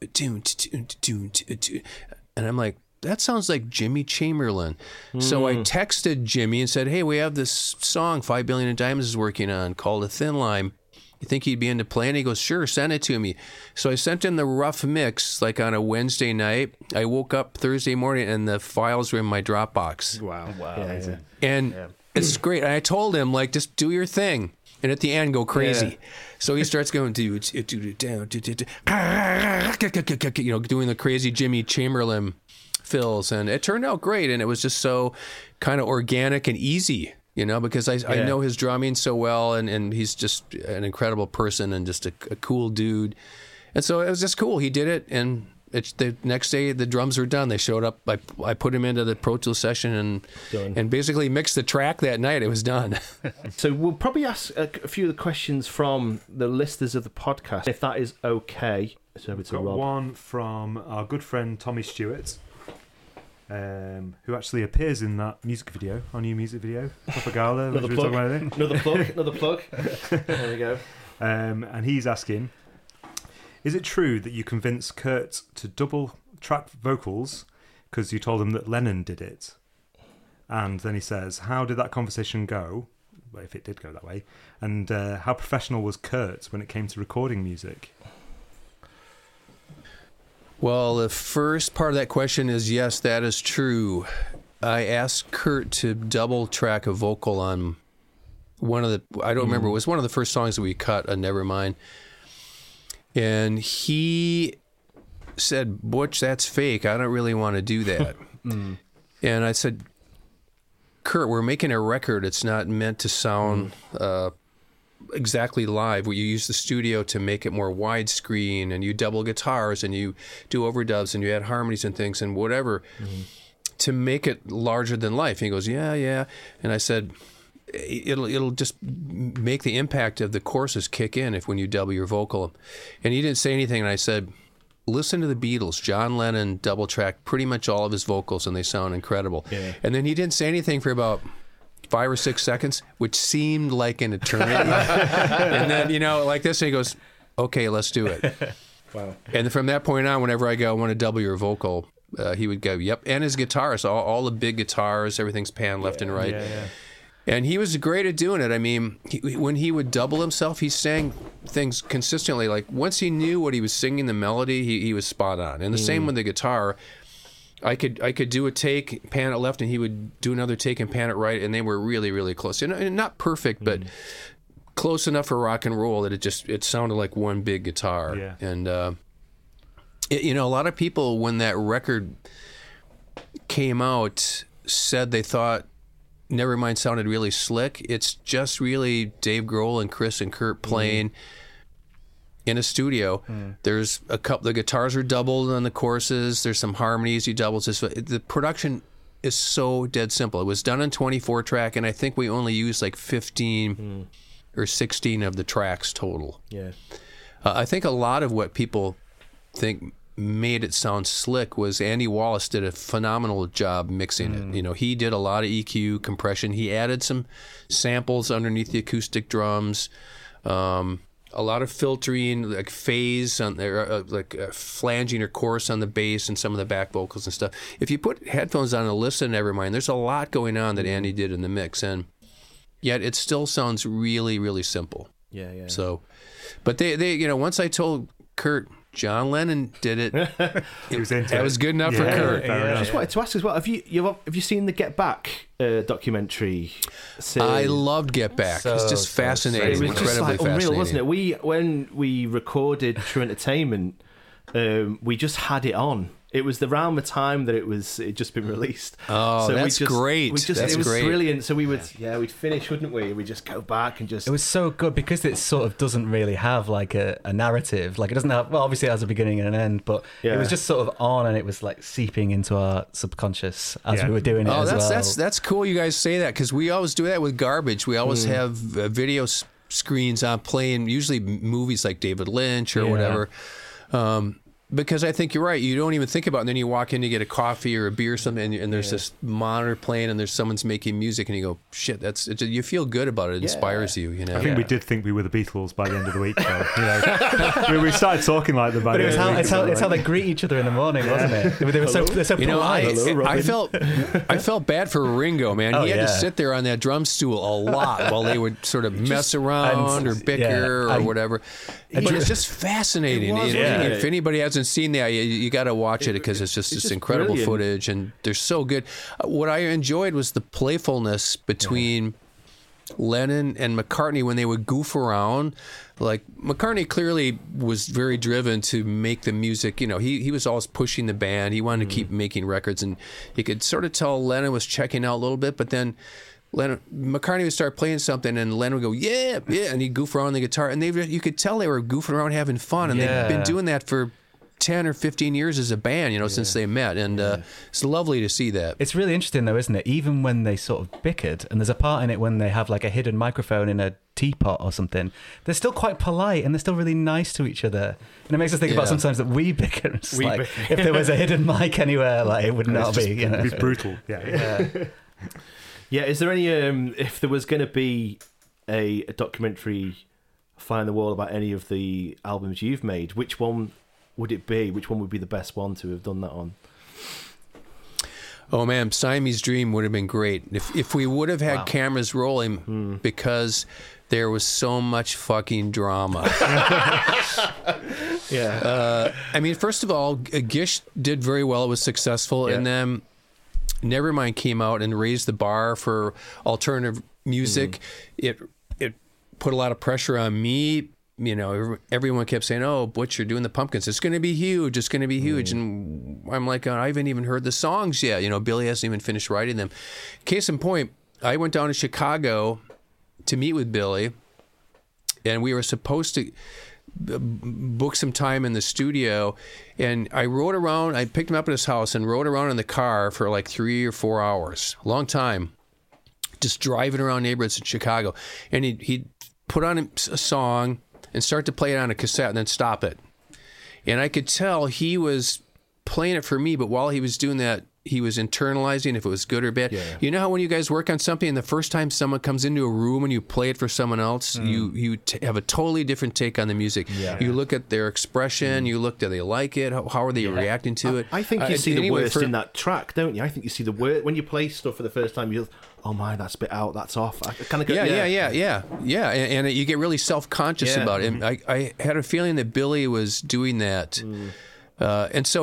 and I'm like, that sounds like Jimmy Chamberlin. So I texted Jimmy and said, hey, we have this song 5 Billion in Diamonds is working on called A Thin Line. You think he'd be into playing? He goes, sure, send it to me. So I sent him the rough mix like on a Wednesday night. I woke up Thursday morning and the files were in my Dropbox. Wow. Yeah. And it's great. And I told him, like, just do your thing. And at the end, go crazy. Yeah. So he starts going, down, doing the crazy Jimmy Chamberlin fills. And it turned out great. And it was just so kind of organic and easy. Because I know his drumming so well, and he's just an incredible person and just a cool dude. And so it was just cool. He did it, and the next day the drums were done. They showed up. I put him into the Pro Tools session and basically mixed the track that night. It was done. So we'll probably ask a few of the questions from the listeners of the podcast, if that is okay. So we've got one from our good friend Tommy Stewart. Who actually appears in that music video, our new music video, Propaganda. Another plug. There we go. And he's asking, is it true that you convinced Kurt to double track vocals because you told him that Lennon did it? And then he says, how did that conversation go, if it did go that way? And how professional was Kurt when it came to recording music? Well, the first part of that question is yes, that is true. I asked Kurt to double track a vocal on one of the, I don't remember, it was one of the first songs that we cut, Nevermind. And he said, Butch, that's fake. I don't really want to do that. And I said, Kurt, we're making a record. It's not meant to sound exactly live, where you use the studio to make it more widescreen, and you double guitars and you do overdubs and you add harmonies and things and whatever to make it larger than life. And he goes, yeah. And I said, it'll just make the impact of the choruses kick in when you double your vocal. And he didn't say anything. And I said, listen to the Beatles. John Lennon double tracked pretty much all of his vocals and they sound incredible. Yeah. And then he didn't say anything for about 5 or 6 seconds, which seemed like an eternity. And then, like this, and he goes, okay, let's do it. Wow. And from that point on, whenever I go, I want to double your vocal, he would go, yep. And his guitars, all the big guitars, everything's panned left and right. Yeah. And he was great at doing it. I mean, when he would double himself, he sang things consistently. Like, once he knew what he was singing, the melody, he was spot on. And the same with the guitar. I could do a take, pan it left, and he would do another take and pan it right, and they were really, really close. And not perfect, but close enough for rock and roll that it sounded like one big guitar. Yeah. And a lot of people, when that record came out, said they thought Nevermind sounded really slick. It's just really Dave Grohl and Chris and Kurt playing in a studio. There's a couple, the guitars are doubled on the choruses, there's some harmonies he doubles. The production is so dead simple. It was done on 24 track, and I think we only used like 15 or 16 of the tracks total. Yeah. I think a lot of what people think made it sound slick was Andy Wallace did a phenomenal job mixing it. He did a lot of EQ compression. He added some samples underneath the acoustic drums. A lot of filtering, like phase on there, flanging or chorus on the bass and some of the back vocals and stuff. If you put headphones on and listen to Nevermind, there's a lot going on that Andy did in the mix, and yet it still sounds really, really simple. Yeah. So, but they once I told Kurt John Lennon did it, that was good enough for Kurt. I just wanted to ask as well, have you seen the Get Back documentary series? I loved Get Back. It's just fascinating. It was incredibly just unreal, fascinating, wasn't it? When we recorded True Entertainment, we just had it on It was around the time that it just been released. Oh, that's great. It was great. brilliant. So we'd finish, wouldn't we? We'd just go back and just. It was so good because it sort of doesn't really have like a narrative. Like it doesn't have. Well, obviously it has a beginning and an end, but it was just sort of on, and it was like seeping into our subconscious as we were doing it. Oh, as well. That's cool. You guys say that because we always do that with Garbage. We always have video screens on playing, usually movies like David Lynch or whatever. Because I think you're right. You don't even think about it. And then you walk in to get a coffee or a beer or something, and there's this monitor playing, and there's someone's making music, and you go, shit, you feel good about it. It inspires you, you know? I think we did think we were the Beatles by the end of the week, though. We started talking like them by the end of the week. It's how they greet each other in the morning, wasn't it? They were so polite. I felt bad for Ringo, man. He had to sit there on that drum stool a lot while they would sort of mess around or bicker or whatever. But it's just fascinating. If anybody hasn't seen that, you got to watch it because it's just incredible brilliant footage, and they're so good. What I enjoyed was the playfulness between Lennon and McCartney when they would goof around. Like McCartney clearly was very driven to make the music. You know, he was always pushing the band. He wanted to keep making records, and you could sort of tell Lennon was checking out a little bit, but then McCartney would start playing something, and Lennon would go, yeah, and he'd goof around on the guitar, and you could tell they were goofing around, having fun, and they've been doing that for 10 or 15 years as a band, since they met, and it's lovely to see that. It's really interesting, though, isn't it? Even when they sort of bickered, and there's a part in it when they have like a hidden microphone in a teapot or something, they're still quite polite, and they're still really nice to each other. And it makes us think about sometimes that we bicker. It's like, if there was a hidden mic anywhere, like it would not be. It was brutal. Yeah, is there any, if there was going to be a documentary fly on the wall about any of the albums you've made, which one would it be? Which one would be the best one to have done that on? Oh man, Siamese Dream would have been great. If we would have had cameras rolling because there was so much fucking drama. I mean, first of all, Gish did very well. It was successful. And then Nevermind came out and raised the bar for alternative music. It put a lot of pressure on me. Everyone kept saying, "Oh, Butch, you're doing the Pumpkins. It's going to be huge. It's going to be huge." And I'm like, I haven't even heard the songs yet. Billy hasn't even finished writing them. Case in point, I went down to Chicago to meet with Billy, and we were supposed to book some time in the studio, and I picked him up at his house and rode around in the car for like 3 or 4 hours, long time, just driving around neighborhoods in Chicago. And he'd put on a song and start to play it on a cassette and then stop it. And I could tell he was playing it for me, but while he was doing that, he was internalizing if it was good or bad. You know how when you guys work on something and the first time someone comes into a room and you play it for someone else, you have a totally different take on the music. You look at their expression, you look, do they like it? How are they reacting to it? I think you see the worst in that track, don't you? I think you see the worst when you play stuff for the first time. You, oh my, that's a bit out, that's off. I kind of go, and you get really self-conscious about it. And I had a feeling that Billy was doing that, and so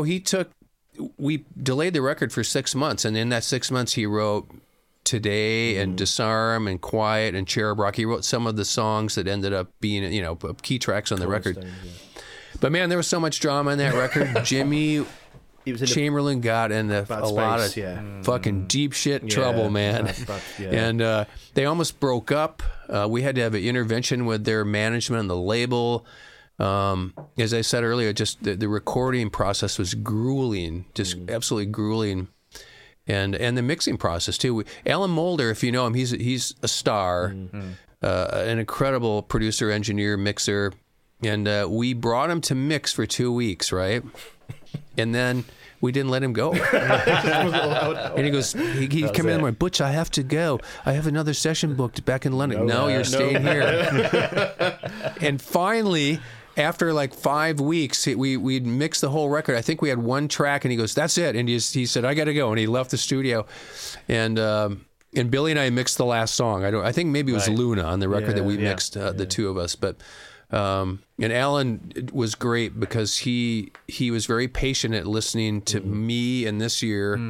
we delayed the record for 6 months, and in that 6 months he wrote Today and Disarm and Quiet and Cherub Rock. He wrote some of the songs that ended up being key tracks on the record. But man, there was so much drama in that record. Jimmy Chamberlain got in a lot of fucking deep shit trouble, man. And they almost broke up. We had to have an intervention with their management and the label. As I said earlier, just the recording process was grueling, just absolutely grueling, and the mixing process too. Alan Moulder, if you know him, he's a star, an incredible producer, engineer, mixer, and we brought him to mix for 2 weeks, right? And then we didn't let him go. And he goes, he came in and went, Butch, I have to go. I have another session booked back in London. No, you're staying here. And finally, after like 5 weeks, we'd mixed the whole record. I think we had one track, and he goes, that's it. And he said, I got to go. And he left the studio. And Billy and I mixed the last song. I think maybe it was Luna on the record that we mixed, the two of us. But and Alan was great because he was very patient at listening to me and This Year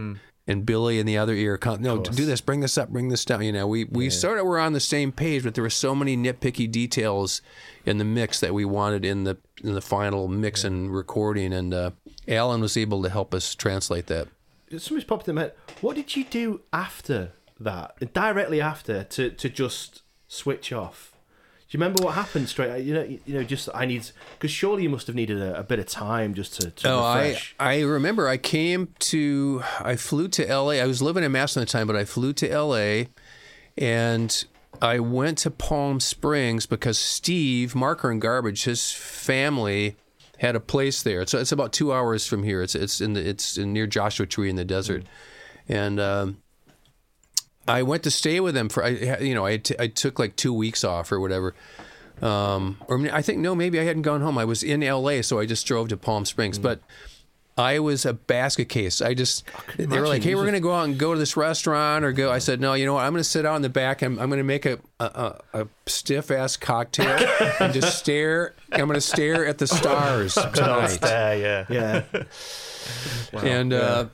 and Billy in the other ear, no, do this, bring this up, bring this down. You know, we sort of were on the same page, but there were so many nitpicky details in the mix that we wanted in the final mix and recording, and Alan was able to help us translate that. Somebody's popped in my head. What did you do after that? Directly after to just switch off? Do you remember what happened straight? You know, just I need, because surely you must have needed a bit of time just to refresh. I remember I flew to LA. I was living in Mass at the time, but I flew to LA, and I went to Palm Springs because Steve Marker and Garbage, his family had a place there. It's about 2 hours from here. It's near Joshua Tree in the desert, and I went to stay with them for I took like 2 weeks off or whatever, or I think maybe I hadn't gone home. I was in LA, so I just drove to Palm Springs, but. I was a basket case. They were like, "Hey, we're going to go out and go to this restaurant or go." I said, "No, you know what? I'm going to sit out in the back and I'm going to make a stiff ass cocktail and just stare. I'm going to stare at the stars tonight." Yeah. Wow. And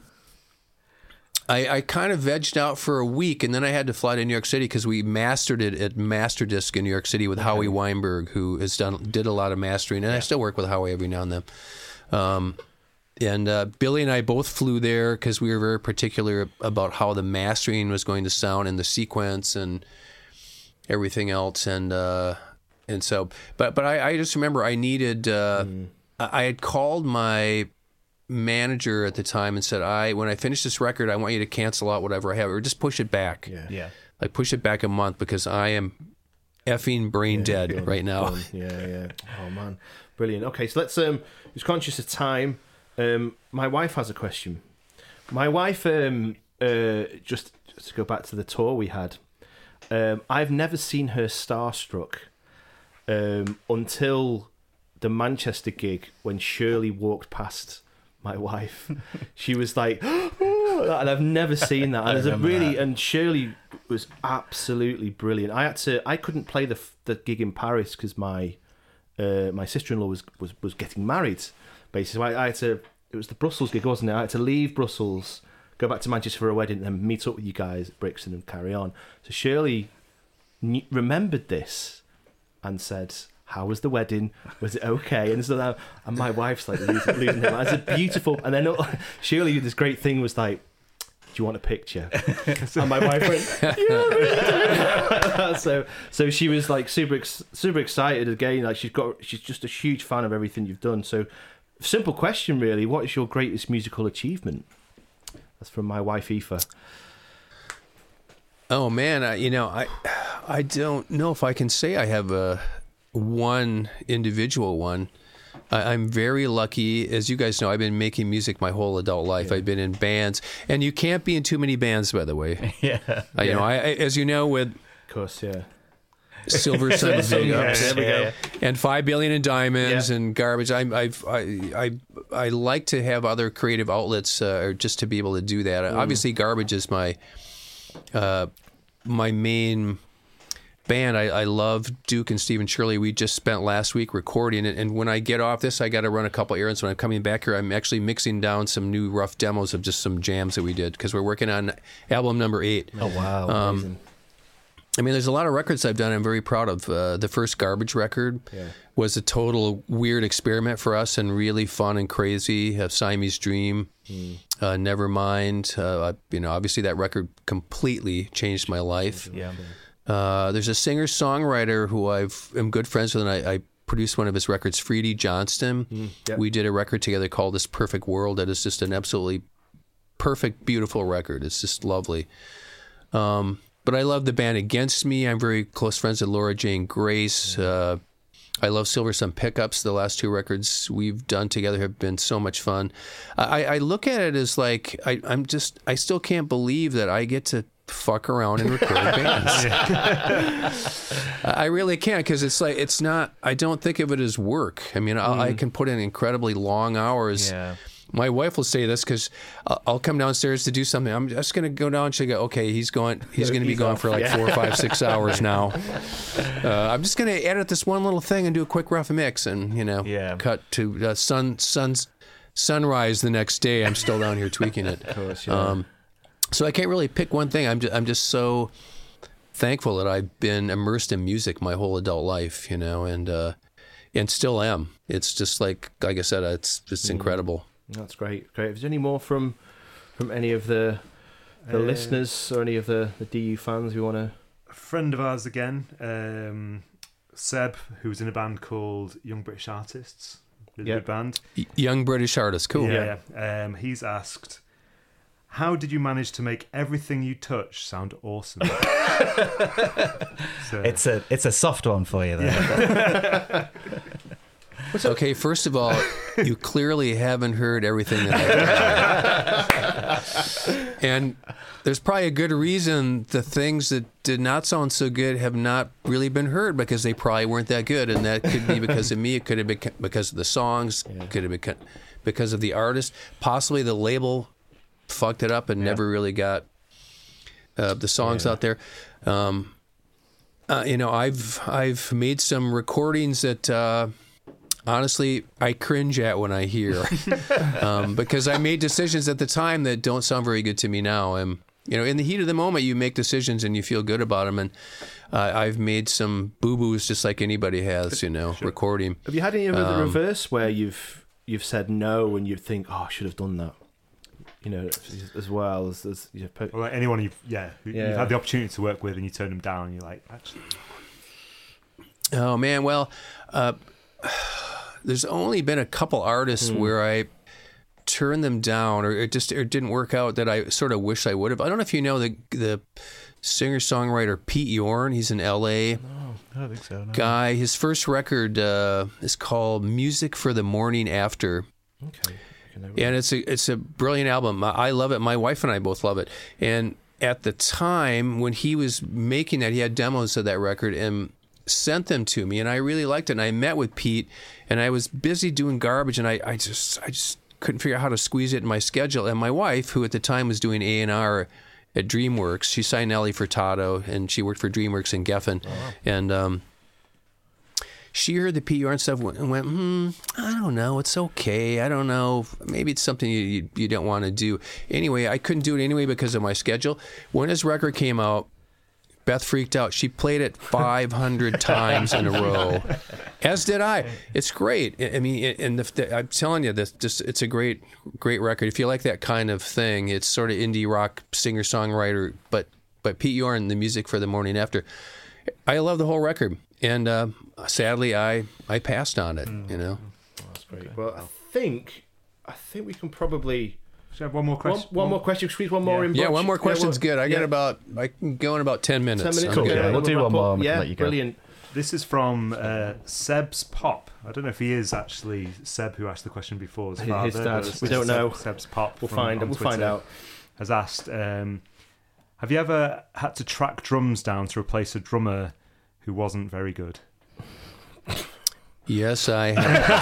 I kind of vegged out for a week, and then I had to fly to New York City because we mastered it at Masterdisc in New York City with Howie Weinberg, who did a lot of mastering, and I still work with Howie every now and then. And Billy and I both flew there because we were very particular about how the mastering was going to sound and the sequence and everything else. And so, but I just remember I needed. I had called my manager at the time and said, when I finish this record, I want you to cancel out whatever I have, or just push it back. Yeah. Like push it back a month because I am effing brain dead right now. Yeah. Oh man, brilliant. Okay, so let's just conscious of time. My wife has a question. My wife, just to go back to the tour we had, I've never seen her starstruck until the Manchester gig when Shirley walked past my wife. She was like, oh, and I've never seen that. And and Shirley was absolutely brilliant. I couldn't play the gig in Paris because my sister-in-law was getting married. Basically, I had to. It was the Brussels gig, wasn't it? I had to leave Brussels, go back to Manchester for a wedding, and then meet up with you guys at Brixton and carry on. So Shirley remembered this and said, "How was the wedding? Was it okay?" And so that, and my wife's like losing her mind. It's a beautiful. And then Shirley, this great thing was like, "Do you want a picture?" And my wife went, "Yeah." So she was like super excited again. Like she's just a huge fan of everything you've done. So. Simple question, really. What is your greatest musical achievement? That's from my wife, Aoife. Oh man, I don't know if I can say I have one individual one. I'm very lucky, as you guys know. I've been making music my whole adult life. Yeah. I've been in bands, and you can't be in too many bands, by the way. Yeah. You know, as you know, with of course, yeah. Silver Sun Big Ups, there we go. And 5 Billion in Diamonds and Garbage. I like to have other creative outlets, or just to be able to do that. Obviously, Garbage is my main band. I love Duke and Steve and Shirley. We just spent last week recording it, and when I get off this, I got to run a couple errands. When I'm coming back here, I'm actually mixing down some new rough demos of just some jams that we did because we're working on album number 8. Oh wow! Amazing. I mean, there's a lot of records I've done I'm very proud of. The first Garbage record was a total weird experiment for us and really fun and crazy. Siamese Dream, Nevermind. Obviously that record completely changed my life. Yeah. There's a singer-songwriter who I'm good friends with, and I produced one of his records, Freedy Johnston. We did a record together called This Perfect World that is just an absolutely perfect, beautiful record. It's just lovely. But I love the band Against Me. I'm very close friends with Laura Jane Grace. I love Silver Sun Pickups. The last 2 records we've done together have been so much fun. I look at it as like I still can't believe that I get to fuck around and record bands. I really can't, because it's like I don't think of it as work. I mean, I can put in incredibly long hours. Yeah. My wife will say this because I'll come downstairs to do something. I'm just going to go down. She'll go, okay, he's going to be gone for like 4 or 5, 6 hours now. I'm just going to edit this one little thing and do a quick rough mix and, cut to sunrise the next day. I'm still down here tweaking it. Of course, yeah. So I can't really pick one thing. I'm just so thankful that I've been immersed in music my whole adult life, and still am. It's just like I said, it's incredible. That's great. If there's any more from any of the listeners or any of the DU fans we want to... A friend of ours again, Seb, who's in a band called Young British Artists. Really good band. Young British Artists, cool. Yeah. He's asked, how did you manage to make everything you touch sound awesome? It's a soft one for you, then. Okay, first of all, you clearly haven't heard everything that I've done. And there's probably a good reason the things that did not sound so good have not really been heard, because they probably weren't that good. And that could be because of me. It could have been because of the songs. It could have been because of the artist. Possibly the label fucked it up and never really got the songs out there. I've made some recordings that... honestly, I cringe at when I hear, because I made decisions at the time that don't sound very good to me now. And in the heat of the moment, you make decisions and you feel good about them. And I've made some boo-boos just like anybody has, recording. Have you had any of the reverse where you've said no and you think, oh, I should have done that? As well as or like anyone you've had the opportunity to work with and you turn them down and you're like, actually. Oh man, well. There's only been a couple artists where I turned them down, or it didn't work out, that I sort of wish I would have. I don't know if you know the singer-songwriter Pete Yorn. He's an L.A. No, I don't think so. No. Guy. His first record is called Music for the Morning After. Okay. And it's a brilliant album. I love it. My wife and I both love it. And at the time when he was making that, he had demos of that record and sent them to me, and I really liked it. And I met with Pete, and I was busy doing garbage, and I just couldn't figure out how to squeeze it in my schedule. And my wife, who at the time was doing A&R at DreamWorks, she signed Nelly Furtado, and she worked for DreamWorks in Geffen. Oh, wow. And she heard the Pete Yorn stuff and went, I don't know, it's okay. I don't know, maybe it's something you don't want to do. Anyway, I couldn't do it anyway because of my schedule. When his record came out, Beth freaked out. She played it 500 times in a row, as did I. It's great. I mean, I'm telling you, it's a great record. If you like that kind of thing, it's sort of indie rock singer-songwriter, but Pete Yorn, the Music for the Morning After. I love the whole record, and sadly, I passed on it. Oh, that's great. Okay. Well, I think we can probably. Should I have one more question? One more question. Squeeze one more in. Yeah, one more question's good. I can go in about 10 minutes. 10 minutes. Cool. Yeah, we'll do one more. Yeah, let you go. Brilliant. This is from Seb's Pop. I don't know if he is actually Seb who asked the question before his father. His dad. We don't know. Seb's Pop. We'll find out. Has asked, have you ever had to track drums down to replace a drummer who wasn't very good? Yes, I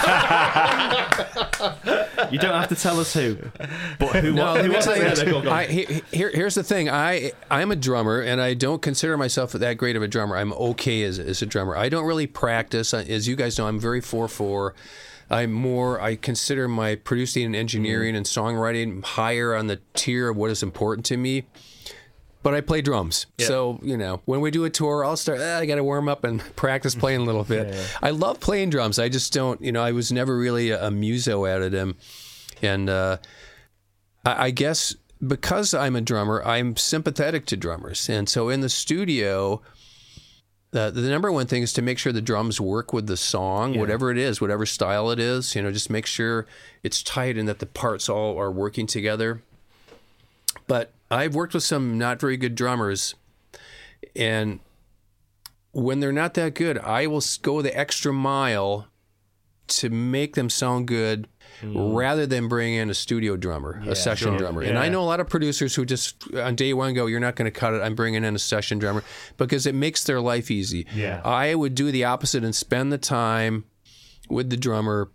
have. You don't have to tell us who. But who was it? Here's the thing. I'm a drummer, and I don't consider myself that great of a drummer. I'm okay as a drummer. I don't really practice. As you guys know, I'm very 4/4. I consider my producing and engineering and songwriting higher on the tier of what is important to me. But I play drums. Yeah. So, when we do a tour, I'll start, I got to warm up and practice playing a little bit. Yeah. I love playing drums. I just don't, I was never really a muso at it. And I guess because I'm a drummer, I'm sympathetic to drummers. And so in the studio, the number one thing is to make sure the drums work with the song, whatever it is, whatever style it is. Just make sure it's tight and that the parts all are working together. But I've worked with some not very good drummers, and when they're not that good, I will go the extra mile to make them sound good rather than bring in a studio drummer, a session drummer. Yeah. And I know a lot of producers who just on day one go, you're not going to cut it, I'm bringing in a session drummer, because it makes their life easy. Yeah. I would do the opposite and spend the time with the drummer.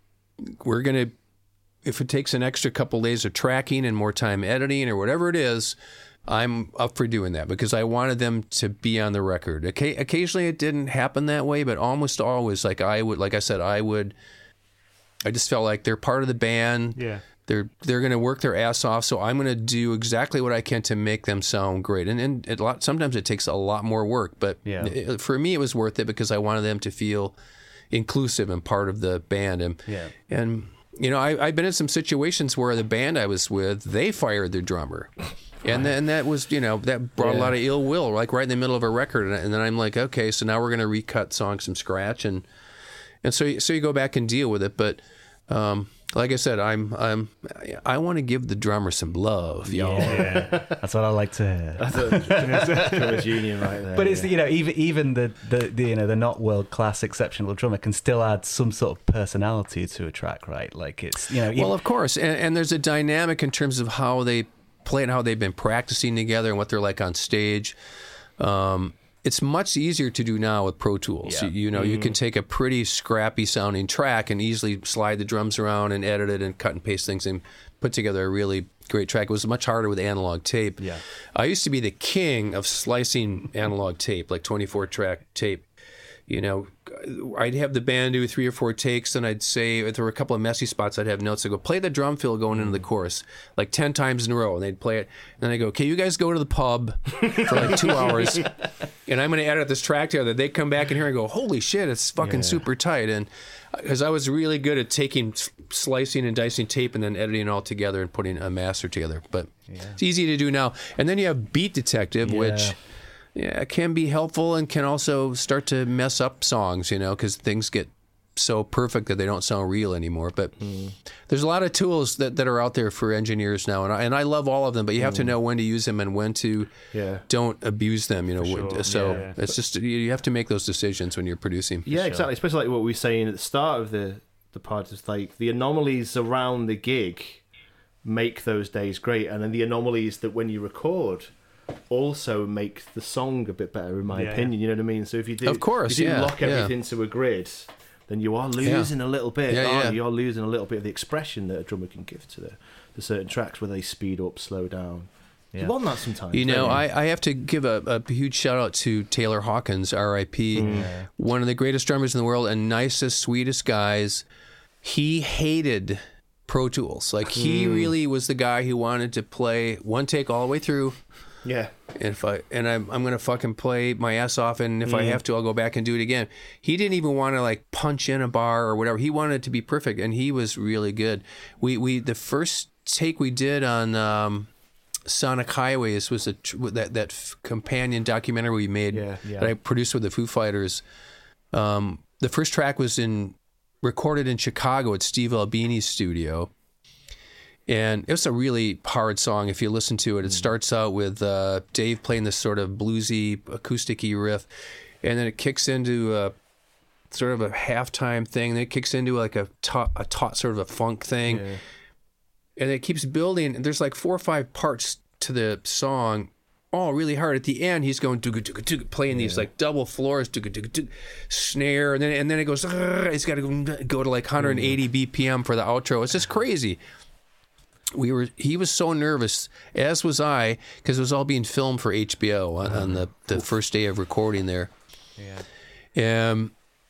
If it takes an extra couple days of tracking and more time editing or whatever it is, I'm up for doing that because I wanted them to be on the record. Occasionally it didn't happen that way, but almost always, I just felt like they're part of the band. Yeah. They're going to work their ass off, so I'm going to do exactly what I can to make them sound great. And sometimes it takes a lot more work, but for me it was worth it because I wanted them to feel inclusive and part of the band. And you know, I've been in some situations where the band I was with, they fired their drummer. And then that was, you know, that brought a lot of ill will, like right in the middle of a record. And then I'm like, okay, so now we're going to recut songs from scratch. And so you go back and deal with it. But like I said, I want to give the drummer some love, y'all. Yeah. That's what I like to hear. That's Drummers Union right there. But it's, you know, even the you know, the not world class exceptional drummer can still add some sort of personality to a track, right? Like it's, you know, well, of course, and there's a dynamic in terms of how they play and how they've been practicing together and what they're like on stage. It's much easier to do now with Pro Tools. Yeah. You know, you can take a pretty scrappy sounding track and easily slide the drums around and edit it and cut and paste things and put together a really great track. It was much harder with analog tape. Yeah. I used to be the king of slicing analog tape, like 24-track tape. You know, I'd have the band do 3 or 4 takes, and I'd say, if there were a couple of messy spots, I'd have notes. I'd go, play the drum fill going into the chorus, like 10 times in a row, and they'd play it. And then I go, okay, you guys go to the pub for like 2 hours, and I'm going to edit this track together. They come back in here and go, holy shit, it's fucking super tight. And because I was really good at taking, slicing and dicing tape and then editing it all together and putting a master together. But it's easy to do now. And then you have Beat Detective, which... yeah, can be helpful and can also start to mess up songs, you know, because things get so perfect that they don't sound real anymore. But there's a lot of tools that are out there for engineers now, and I love all of them, but you have to know when to use them and when to don't abuse them, you know. So it's just, you have to make those decisions when you're producing. Yeah, exactly. Especially like what we were saying at the start of the pod, is like the anomalies around the gig make those days great, and then the anomalies that when you record also make the song a bit better, in my opinion. You know what I mean? So if you do, of course, lock everything to a grid, then you are losing a little bit. You're losing a little bit of the expression that a drummer can give to the certain tracks, where they speed up, slow down. You want that sometimes. You know, I have to give a huge shout out to Taylor Hawkins, R.I.P. One of the greatest drummers in the world and nicest, sweetest guys. He hated Pro Tools. Like, he really was the guy who wanted to play one take all the way through. Yeah. And I'm gonna fucking play my ass off, and if I have to, I'll go back and do it again. He didn't even want to like punch in a bar or whatever. He wanted it to be perfect, and he was really good. We the first take we did on Sonic Highways was that companion documentary we made that I produced with the Foo Fighters. The first track was recorded in Chicago at Steve Albini's studio. And it was a really hard song if you listen to it. It starts out with Dave playing this sort of bluesy, acoustic-y riff, and then it kicks into sort of a halftime thing. Then it kicks into like a taut sort of a funk thing. Yeah. And it keeps building. There's like 4 or 5 parts to the song, all really hard. At the end, he's going playing these like double floors, snare, and then it goes. It's got to go to like 180 BPM for the outro. It's just crazy. He was so nervous, as was I, because it was all being filmed for HBO on the first day of recording there. Yeah.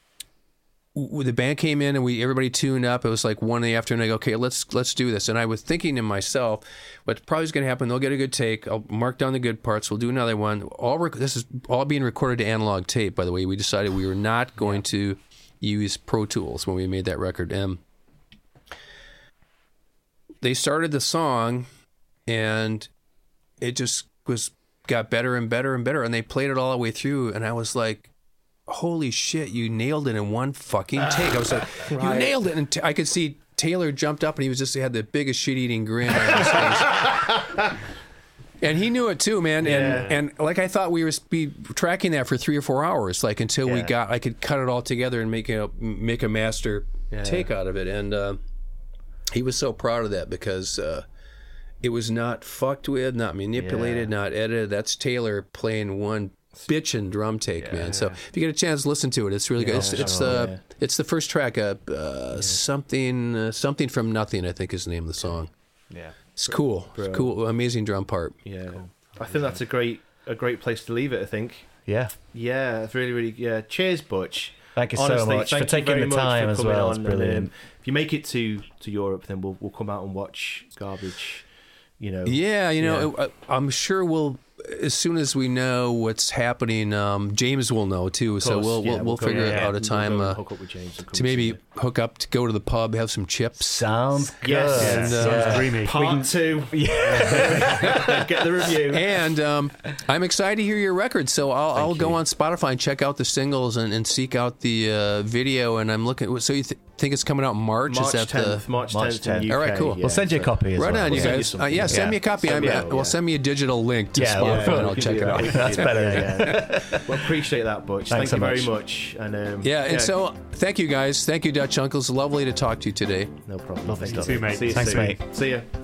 The band came in and everybody tuned up. It was like 1 in the afternoon. I go, okay, let's do this. And I was thinking to myself, what's probably going to happen, they'll get a good take. I'll mark down the good parts. We'll do another one. This is all being recorded to analog tape, by the way. We decided we were not going to use Pro Tools when we made that record. They started the song, and it just got better and better and better, and they played it all the way through, and I was like, holy shit, you nailed it in one fucking take. I was like, you nailed it. And I could see Taylor jumped up, and he had the biggest shit-eating grin on his face. And he knew it too, man. And like, I thought we would be tracking that for 3 or 4 hours, like until I could cut it all together and make a master take out of it. And he was so proud of that because it was not fucked with, not manipulated, not edited. That's Taylor playing one bitchin' drum take, man. So if you get a chance, listen to it. It's really good. It's the first track, something from Nothing, I think is the name of the song. Yeah, it's cool. Bro. It's cool, amazing drum part. Yeah, cool. I think that's a great place to leave it. I think. Yeah, it's really, really. Yeah, cheers, Butch. Thank you so honestly, much for thank you taking very the much time for as coming well. on, It's and, brilliant. if you make it to Europe, then we'll come out and watch Garbage. Yeah, I'm sure we'll, as soon as we know what's happening, James will know too. So we'll figure out a time hook up with James to maybe hook up to go to the pub, have some chips. Sounds good. Yes. Sounds dreamy. Part 2. Get the review. And I'm excited to hear your record. So I'll go on Spotify and check out the singles and seek out the video. And I'm looking. So you think it's coming out in March? March Is that 10th. March 10th. in UK, All right, cool. We'll send you a copy as Right well. on, you send you guys. something. Send me a copy. Send me a digital link to Spotify, and I'll check it out. That's better. Yeah. Well, appreciate that, Butch. Thanks Thank you so very much. much. And and so thank you guys. Thank you, Dutch Uncles. Lovely to talk to you today. no problem. Lovely Thank stuff. You too, mate. See you Thanks, soon. mate. See you.